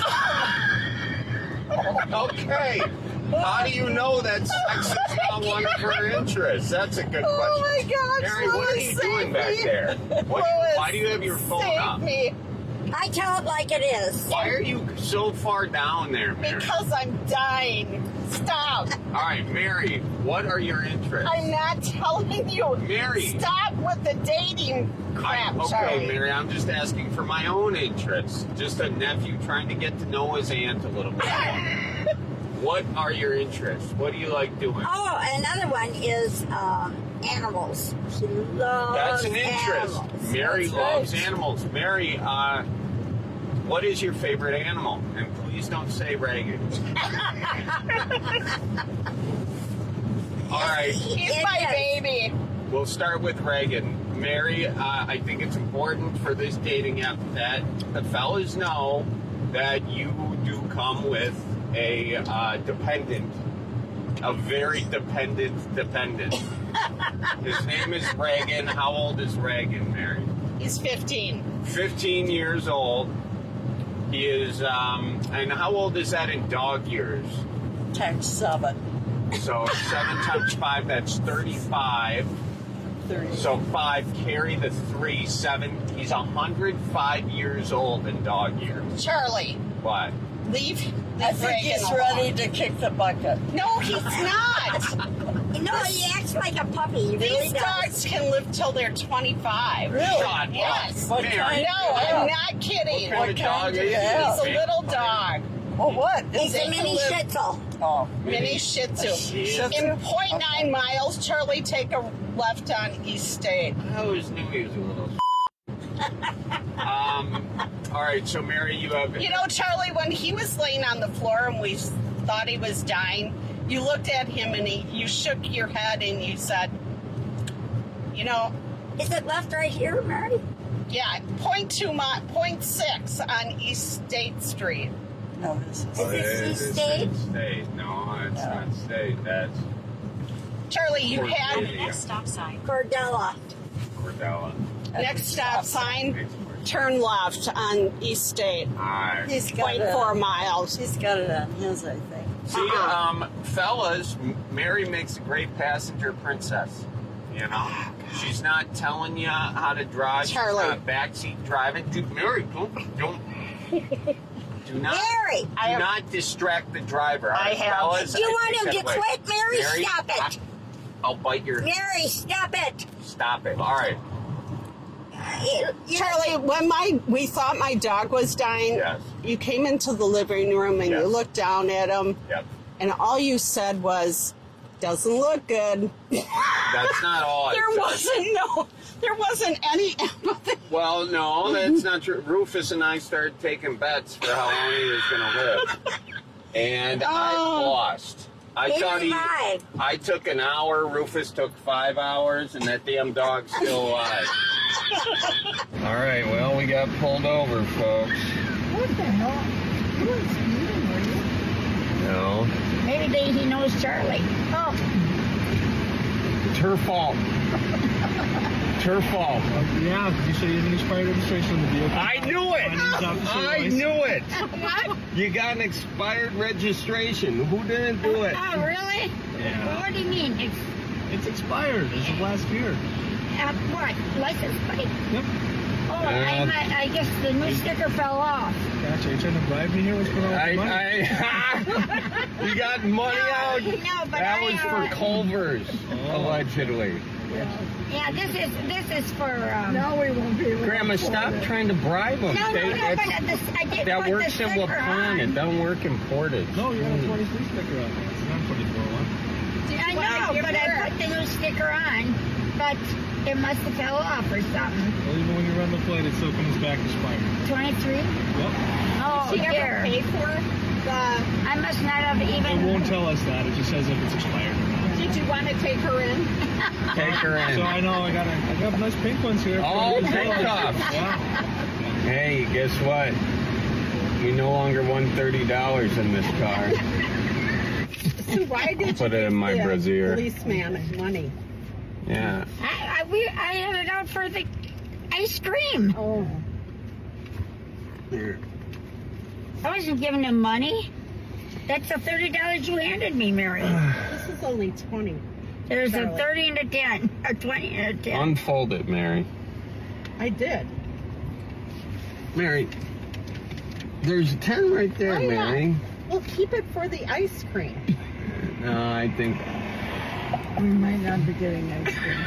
Okay. How do you know that sex is not one of her interests? That's a good question. Oh my gosh, Mary, what are you doing back there? Why do you have your phone up? Me. I tell it like it is. Why are you so far down there, Mary? Because I'm dying. Stop. All right, Mary, what are your interests? I'm not telling you. Mary. Stop with the dating crap, Okay, Charlie. Mary, I'm just asking for my own interests. Just a nephew trying to get to know his aunt a little bit more. What are your interests? What do you like doing? Oh, another one is animals. She loves That's an interest. animals. Mary That's loves right. animals. Mary, what is your favorite animal? And please don't say Reagan. All right. He's my baby. We'll start with Reagan. Mary, I think it's important for this dating app that the fellas know that you do come with a dependent, a very dependent. His name is Reagan. How old is Reagan, Mary? He's 15. 15 years old. He is, and how old is that in dog years? Times 7. So 7 times 5, that's 35. 30. So 5, carry the 3, 7. He's 105 years old in dog years. Charlie, What? leave I think he's ready to kick the bucket. No, he's not. No, he acts like a puppy. He really These dogs can live till they're 25. Really? Shut Yes. up. Mary. No, I'm not kidding. What kind of dog is he? He's a little dog. Oh, what? He's a mini Shih Tzu. Oh, Mini Shih Tzu. In 0.9 miles, Charlie, take a left on East State. I always knew he was a little. All right, so Mary, you have. You know, Charlie, when he was laying on the floor and we thought he was dying, you looked at him and you shook your head and you said, you know. Is it left right here, Mary? Yeah, 0.6 on East State Street. No, this is. Is this East State? State. No, it's not State. That's. Charlie, you had. Next stop sign. Cordella. Cordella. Next stop sign. Turn left on East State. Alright. He's got 0.4 miles. He's got it on his, I think. See, fellas, Mary makes a great passenger princess. You know, she's not telling you how to drive. Charlie. She's not backseat driving. Dude, Mary, don't. Do not, Mary! Do not distract the driver. I have. Fellas, Do you I want take him that to away. quit, Mary? Stop it. I'll bite your... Mary, stop it. Stop it. All right. Charlie, when we thought my dog was dying, Yes. you came into the living room and you looked down at him, and all you said was, "Doesn't look good." That's not all I said. There wasn't any. Well, no, that's not true. Rufus and I started taking bets for how long he was going to live. And I lost. I took an hour, Rufus took 5 hours, and that damn dog's still alive. All right, well, we got pulled over, folks. What the hell? You weren't speeding, were you? No. Maybe he knows Charlie. Oh. It's her fault. It's her fault. Yeah, you said you didn't expired registration on the vehicle. I knew it! I knew it! What? You got an expired registration. Who didn't do it? Oh, really? Yeah. Well, what do you mean? It's expired. It's of last year. What? License plate? Yep. Oh, I guess the new sticker fell off. Gotcha. You trying to bribe me here? What's going on with money? You got money out? No, but that was for Culver's, allegedly. Yeah, this is for. No, we won't be. Grandma, stop trying to bribe them. No, but I did that put works the in sticker Waupun. It doesn't work imported. No, you have a 23 sticker on there. It's not 24 one. I know, but I put the new sticker on, but it must have fell off or something. Well, even when you run the plate, it still comes back expired. 23? Yep. Oh, Did she ever pay for I must not have even. It won't tell us that. It just says if it's expired. Did you want to take her in? Take her in. So I know I got nice pink ones here. Oh, pink tops. Yeah. Hey, guess what? You no longer won $30 in this car. So why did you Put it in my give the brassiere. policeman money? Yeah. I had it out for the ice cream. Oh. Here. I wasn't giving him money. That's the $30 you handed me, Mary. This is only 20. There's Charlie. a 30 and a 10, a 20 and a 10. Unfold it, Mary. I did. Mary, there's a 10 right there, Why not? Mary. Well, keep it for the ice cream. No, I think... We might not be getting ice cream.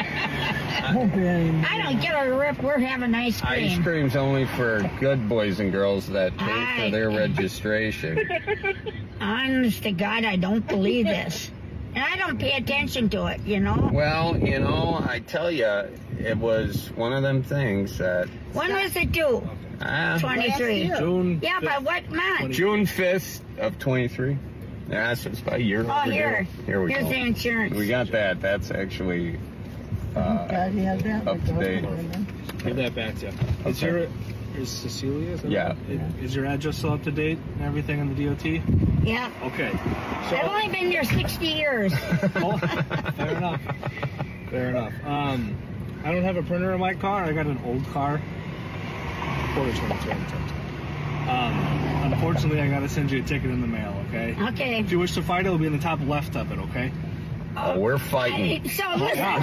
I don't give a rip. We're having ice cream. Ice cream's only for good boys and girls that pay for their registration. Honest to God, I don't believe this. And I don't pay attention to it, you know? Well, you know, I tell you, it was one of them things that... When was it due? 23. June. Yeah, but what month? June 5th of 23. Yeah, so it's about a year Oh, overdue. here. Here we Here's go. the insurance. We got that. That's actually up to date. Give that back to you. Is Cecilia? Yeah. Is your address still up to date and everything on the DOT? Yeah. Okay. I've only been here 60 years. Fair enough. Fair enough. I don't have a printer in my car. I got an old car. Unfortunately, I got to send you a ticket in the mail, okay? Okay. If you wish to fight, it'll be in the top left of it, okay? Oh, we're fighting. So listen,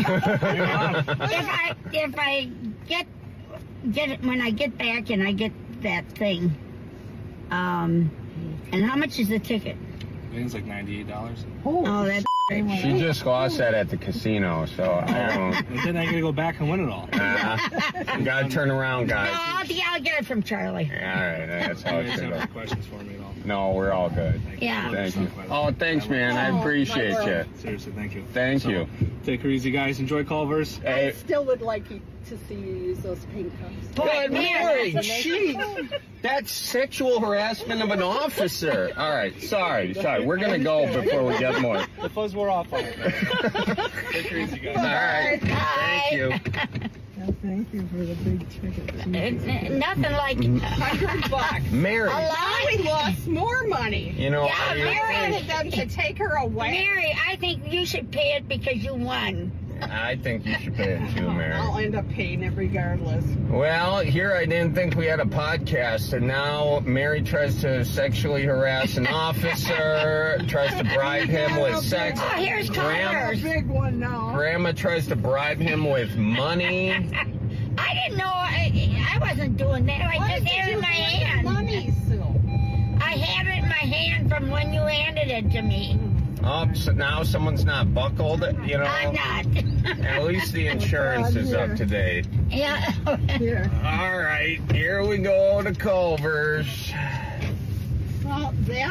if I get it when I get back and I get that thing, and how much is the ticket? I think it's like $98. Oh, that's She just lost that at the casino, so I don't... And then I got to go back and win it all. You gotta turn around, guys. No, I'll get it from Charlie. All right, that's how You it guys should have go. any questions for me at all? No, we're all good. Yeah. Thank you. Oh, thanks, man. I appreciate you. Seriously, thank you. Thank So, you. Take her easy, guys. Enjoy Culver's. I still would like you to see you use those pink cups. Good Mary, jeez. That's sexual harassment of an officer. All right, sorry. We're going to go before we get more. The fuzz wore off on it. Take her easy, guys. All right. Thank you. Well, thank you for the big ticket. Nothing like $100. Mary. Now we lost more money. You know, Yeah, I Mary. wanted them to take her away. Mary, I think you should pay it because you won. I think you should pay it too, Mary. I'll end up paying it regardless. Well, here I didn't think we had a podcast, and now Mary tries to sexually harass an officer, tries to bribe him with sex. Oh, here's A big one now. Grandma tries to bribe him with money. I didn't know. I wasn't doing that. I just had it in my hand. Money, Sue. I had it in my hand from when you handed it to me. Oh, so now someone's not buckled, you know? I'm not. At least the insurance is up to date. Yeah. Here. All right, here we go to Culver's. Well,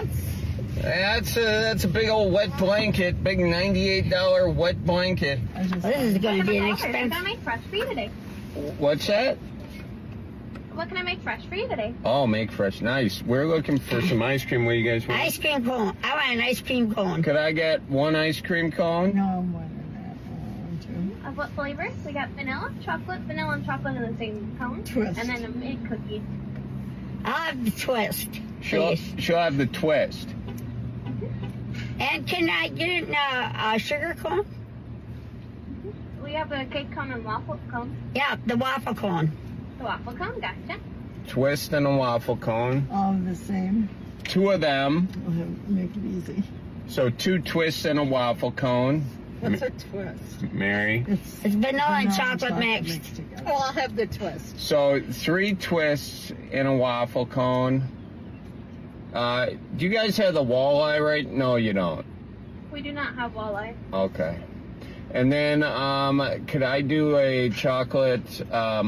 That's a big old wet blanket, big $98 wet blanket. This is going to be an expensive. What can I make fresh for you today? What's that? What can I make fresh for you today? Oh, make fresh. Nice. We're looking for some ice cream. What do you guys want? Ice cream cone. I want an ice cream cone. Could I get one ice cream cone? No, more than that. Of what flavors? We got vanilla, and chocolate in the same cone. Twist. And then a big cookie. I'll have the twist. She'll have the twist. And can I get a sugar cone? We have a cake cone and waffle cone. Yeah, the waffle cone. The waffle cone, gotcha. Twist and a waffle cone. All the same. 2 of them. We'll make it easy. So 2 twists and a waffle cone. What's a twist? Mary. It's vanilla and chocolate mixed. Oh, I'll have the twist. So 3 twists in a waffle cone. Do you guys have the walleye right? No, you don't. We do not have walleye. Okay. And then, could I do a chocolate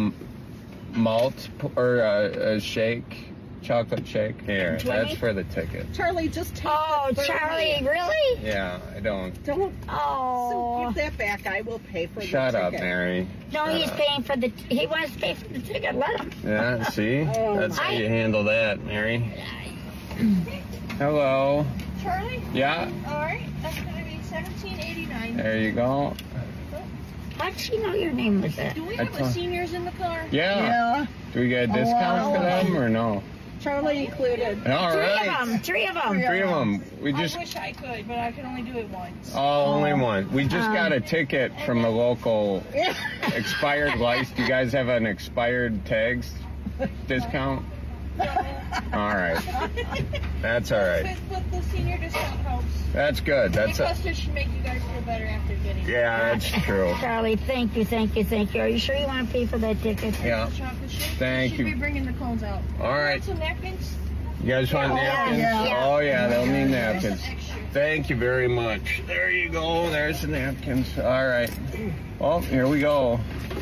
malt or a shake? Chocolate shake? Here, that's for the ticket. Charlie, just take Charlie, really? Yeah, I don't. Oh. So give that back. I will pay for Shut the up, ticket. Mary. No, Shut he's up. paying for the. He wants to pay for the ticket. Let him. Yeah, see? That's how you handle that, Mary. Hello. Charlie? Yeah? All right, that's going to be $17.89. There you go. How'd she know your name was that? Do we have the seniors in the car? Yeah. Do we get a discount for them or no? Charlie included. All right. Three of them. 3 of them. We just. I wish I could, but I can only do it once. Oh, only one. We just got a ticket from the local expired license. Do you guys have an expired tags discount? All right. That's all right. But the senior discount helps. That's good. That's Custard should make you guys feel better after getting it. Yeah, that's true. Charlie, thank you. Are you sure you want to pay for that ticket? Yeah. Thank Should be you. bringing the cones out. All right. Some napkins? You guys want napkins? Yeah. Oh, yeah, they'll need napkins. Thank you very much. There you go. There's the napkins. All right. Well, here we go.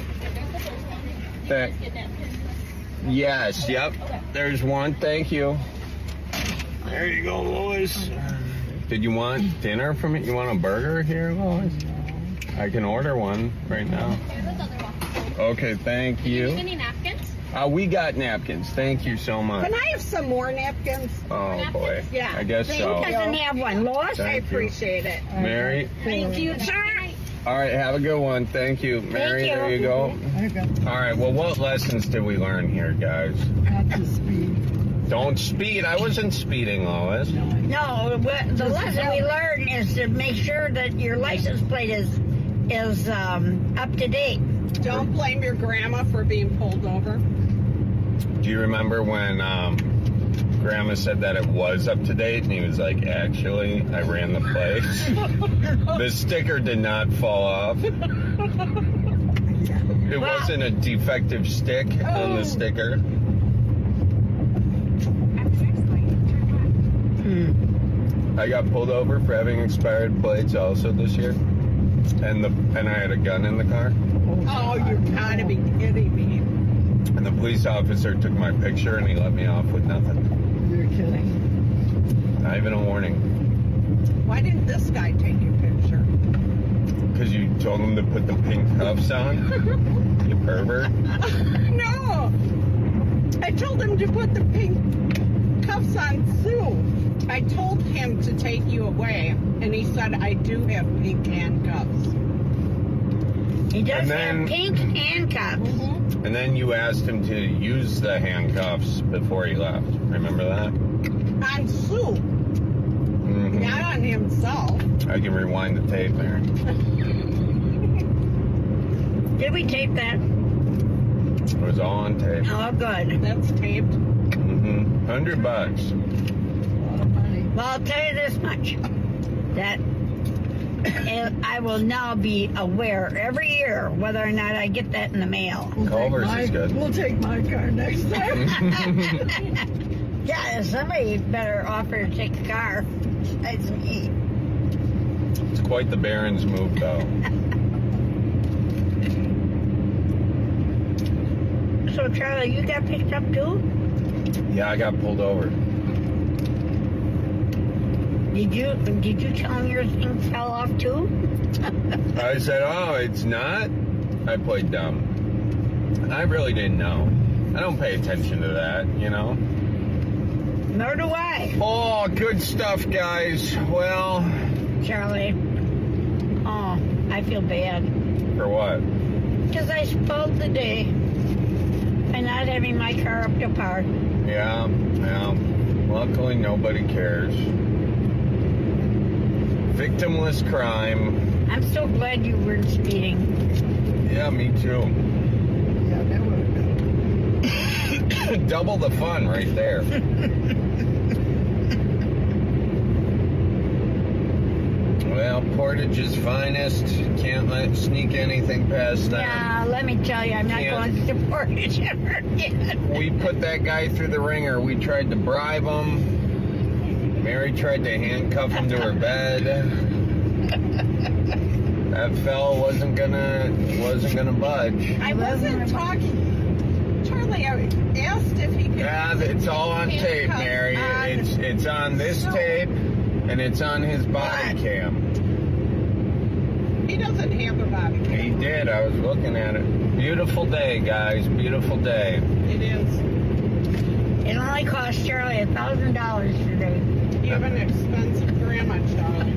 Yes, yep. There's one. Thank you. There you go, Lois. Did you want dinner from it? You want a burger here, Lois? I can order one right now. Okay, thank you. Any napkins? We got napkins. Thank you so much. Can I have some more napkins? Oh, boy. Yeah. I guess so. Who doesn't have one? Lois? I Thank you. appreciate it. Mary? Thank you, sir. All right, have a good one. Thank you. Mary, there you go. All right, well, what lessons did we learn here, guys? Not to speed. Don't speed. I wasn't speeding, Lois. No, the lesson we learned is to make sure that your license plate is up to date. Don't blame your grandma for being pulled over. Do you remember when Grandma said that it was up to date, and he was like, actually, I ran the place. The sticker did not fall off. It wasn't a defective stick on the sticker. I got pulled over for having expired plates also this year, and I had a gun in the car. Oh, you gotta be kidding me. And the police officer took my picture and he let me off with nothing. You're kidding. Not even a warning. Why didn't this guy take your picture? Because you told him to put the pink cuffs on? You pervert. No! I told him to put the pink cuffs on Sue. I told him to take you away, and he said, I do have pink handcuffs. He does have pink handcuffs. And then you asked him to use the handcuffs before he left. Remember that? On Sue. Mm-hmm. Not on himself. I can rewind the tape, Mary. Did we tape that? It was all on tape. Oh, good. That's taped. Mm-hmm. $100. Well, I'll tell you this much. That I will now be aware every year whether or not I get that in the mail. Culver's is good. We'll take my car next time. Yeah, somebody better offer to take the car. Besides me. It's quite the Barron's move, though. So, Charlie, you got picked up too? Yeah, I got pulled over. Did you tell him your thing fell off too? I said, oh, it's not? I played dumb. I really didn't know. I don't pay attention to that, you know? Nor do I. Oh, good stuff, guys. Well... Charlie. Oh, I feel bad. For what? Because I spoiled the day by not having my car up to par. Yeah, luckily nobody cares. Victimless crime. I'm so glad you weren't speeding. Yeah, me too. Yeah, that would have been. Double the fun right there. Well, Portage's finest. Can't sneak anything past that. Yeah, let me tell you, I'm not going to Portage ever again. We put that guy through the ringer. We tried to bribe him. Mary tried to handcuff him to her bed. That fella wasn't gonna budge. I wasn't talking. Charlie, I asked if he could. Yeah, it's all on tape, Mary. It's on this tape, and it's on his body cam. He doesn't have a body cam. He did. I was looking at it. Beautiful day, guys. Beautiful day. It is. It only cost Charlie $1,000 today. You have an expensive grandma, Charlie.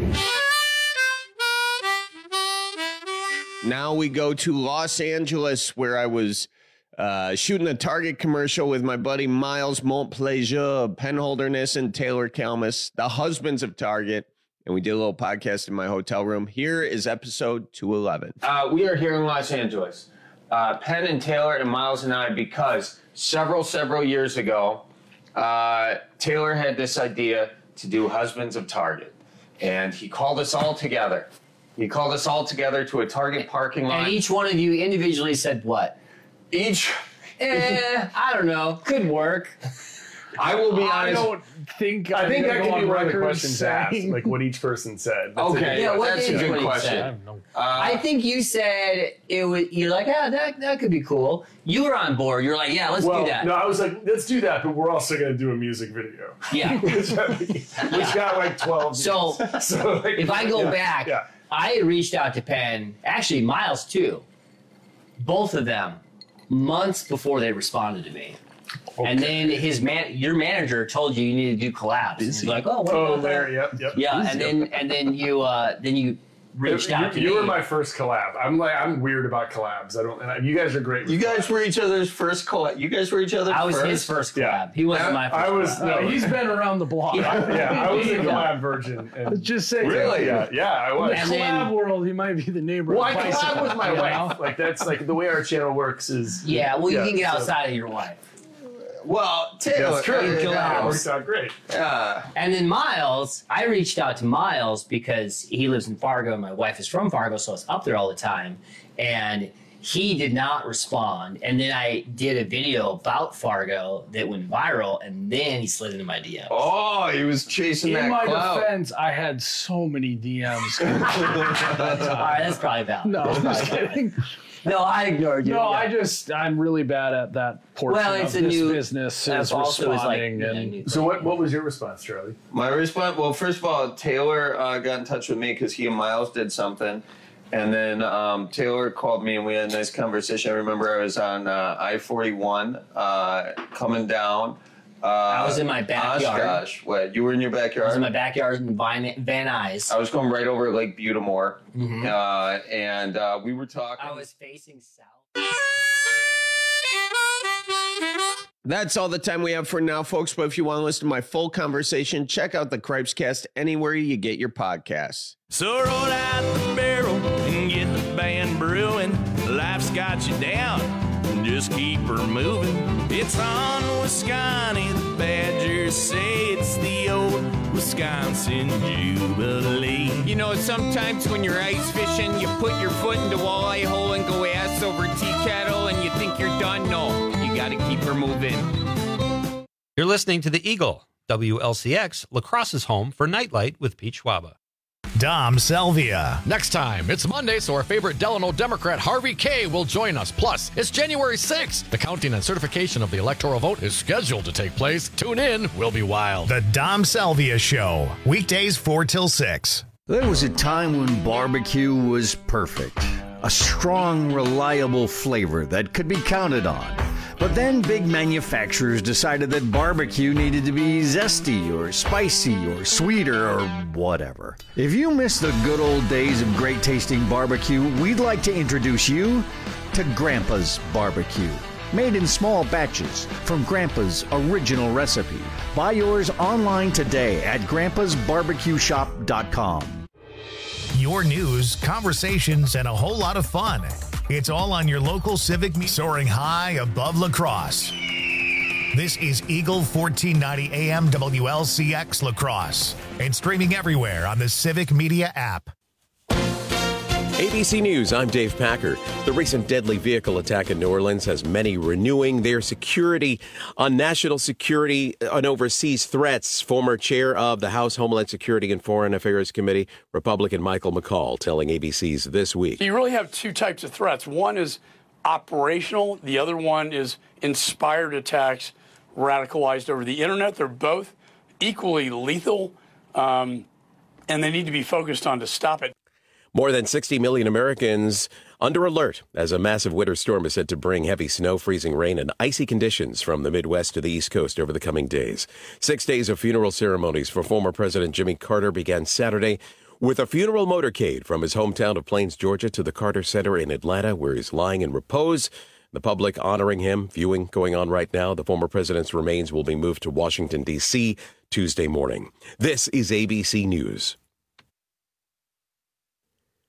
Now we go to Los Angeles, where I was shooting a Target commercial with my buddy Miles Montplaisir, Penn Holderness, and Taylor Kalmus, the husbands of Target. And we did a little podcast in my hotel room. Here is episode 211. We are here in Los Angeles. Penn and Taylor and Miles and I, because several years ago, Taylor had this idea to do Husbands of Target. And he called us all together. He called us all together to a Target parking lot. And each one of you individually said what? I don't know. Could work. I will be honest. I think that could be one of the questions asked, like what each person said. That's okay, that's a good question. I think you said it was. You're like, that could be cool. You were on board. You're like, yeah, let's do that. No, I was like, let's do that, but we're also going to do a music video. Yeah, which got like 12. So like, if I go back, I had reached out to Penn, actually Miles too, both of them, months before they responded to me. Okay. And then your manager told you needed to do collabs. He's like, what about there, yep. Yeah, and then you reached out to me. You were my first collab. I'm weird about collabs. You guys are great. You guys were each other's first collab. You guys were each other's first. I was his first collab. Yeah. He wasn't my first. He's been around the block. I was a collab virgin. Let's just say really. Yeah, I was. In the collab world, he might be the neighbor. Well, I collab with my wife. Like that's like the way our channel works is. Yeah, well, you can get outside of your wife. Well, Taylor, that's true. It worked out great. And then Miles, I reached out to Miles because he lives in Fargo and my wife is from Fargo, so I was up there all the time. And he did not respond. And then I did a video about Fargo that went viral, and then he slid into my DMs. Oh, he was chasing that clout. In my defense, I had so many DMs. All right, that's probably valid. No, I'm just kidding. No, I ignored you. No, I'm really bad at that portion of this business. Is responding. So what was your response, Charlie? My response, well, first of all, Taylor got in touch with me because he and Miles did something. And then Taylor called me and we had a nice conversation. I remember I was on I-41 coming down. I was in my backyard. Gosh, what? You were in your backyard? I was in my backyard in Van Nuys. I was going right over Lake Butamore. Mm-hmm. And we were talking. I was facing south. That's all the time we have for now, folks. But if you want to listen to my full conversation, check out the Cripescast anywhere you get your podcasts. So roll out the barrel and get the band brewing. Live life's got you down, just keep her moving. It's on Wisconsin, the Badgers say it's the old Wisconsin Jubilee. You know, sometimes when you're ice fishing, you put your foot in the walleye hole and go ass over tea kettle and you think you're done. No, you got to keep her moving. You're listening to The Eagle, WLCX, La Crosse's home for Nightlight with Pete Schwaba. Dom Selvia. Next time, it's Monday, so our favorite Delano Democrat, Harvey Kaye, will join us. Plus, it's January 6th. The counting and certification of the electoral vote is scheduled to take place. Tune in. We'll be wild. The Dom Selvia Show. Weekdays 4 till 6. There was a time when barbecue was perfect. A strong, reliable flavor that could be counted on. But then big manufacturers decided that barbecue needed to be zesty or spicy or sweeter or whatever. If you miss the good old days of great tasting barbecue, we'd like to introduce you to Grandpa's Barbecue. Made in small batches from Grandpa's original recipe. Buy yours online today at grandpasbarbecueshop.com. Your news, conversations, and a whole lot of fun. It's all on your local Civic Media, soaring high above La Crosse. This is Eagle 1490 AM WLCX La Crosse and streaming everywhere on the Civic Media app. ABC News, I'm Dave Packer. The recent deadly vehicle attack in New Orleans has many renewing their security on national security and overseas threats. Former chair of the House Homeland Security and Foreign Affairs Committee, Republican Michael McCall, telling ABC's This Week. You really have two types of threats. One is operational. The other one is inspired attacks radicalized over the internet. They're both equally lethal, and they need to be focused on to stop it. More than 60 million Americans under alert as a massive winter storm is said to bring heavy snow, freezing rain, and icy conditions from the Midwest to the East Coast over the coming days. 6 days of funeral ceremonies for former President Jimmy Carter began Saturday with a funeral motorcade from his hometown of Plains, Georgia, to the Carter Center in Atlanta, where he's lying in repose. The public honoring him, viewing going on right now. The former president's remains will be moved to Washington, D.C. Tuesday morning. This is ABC News.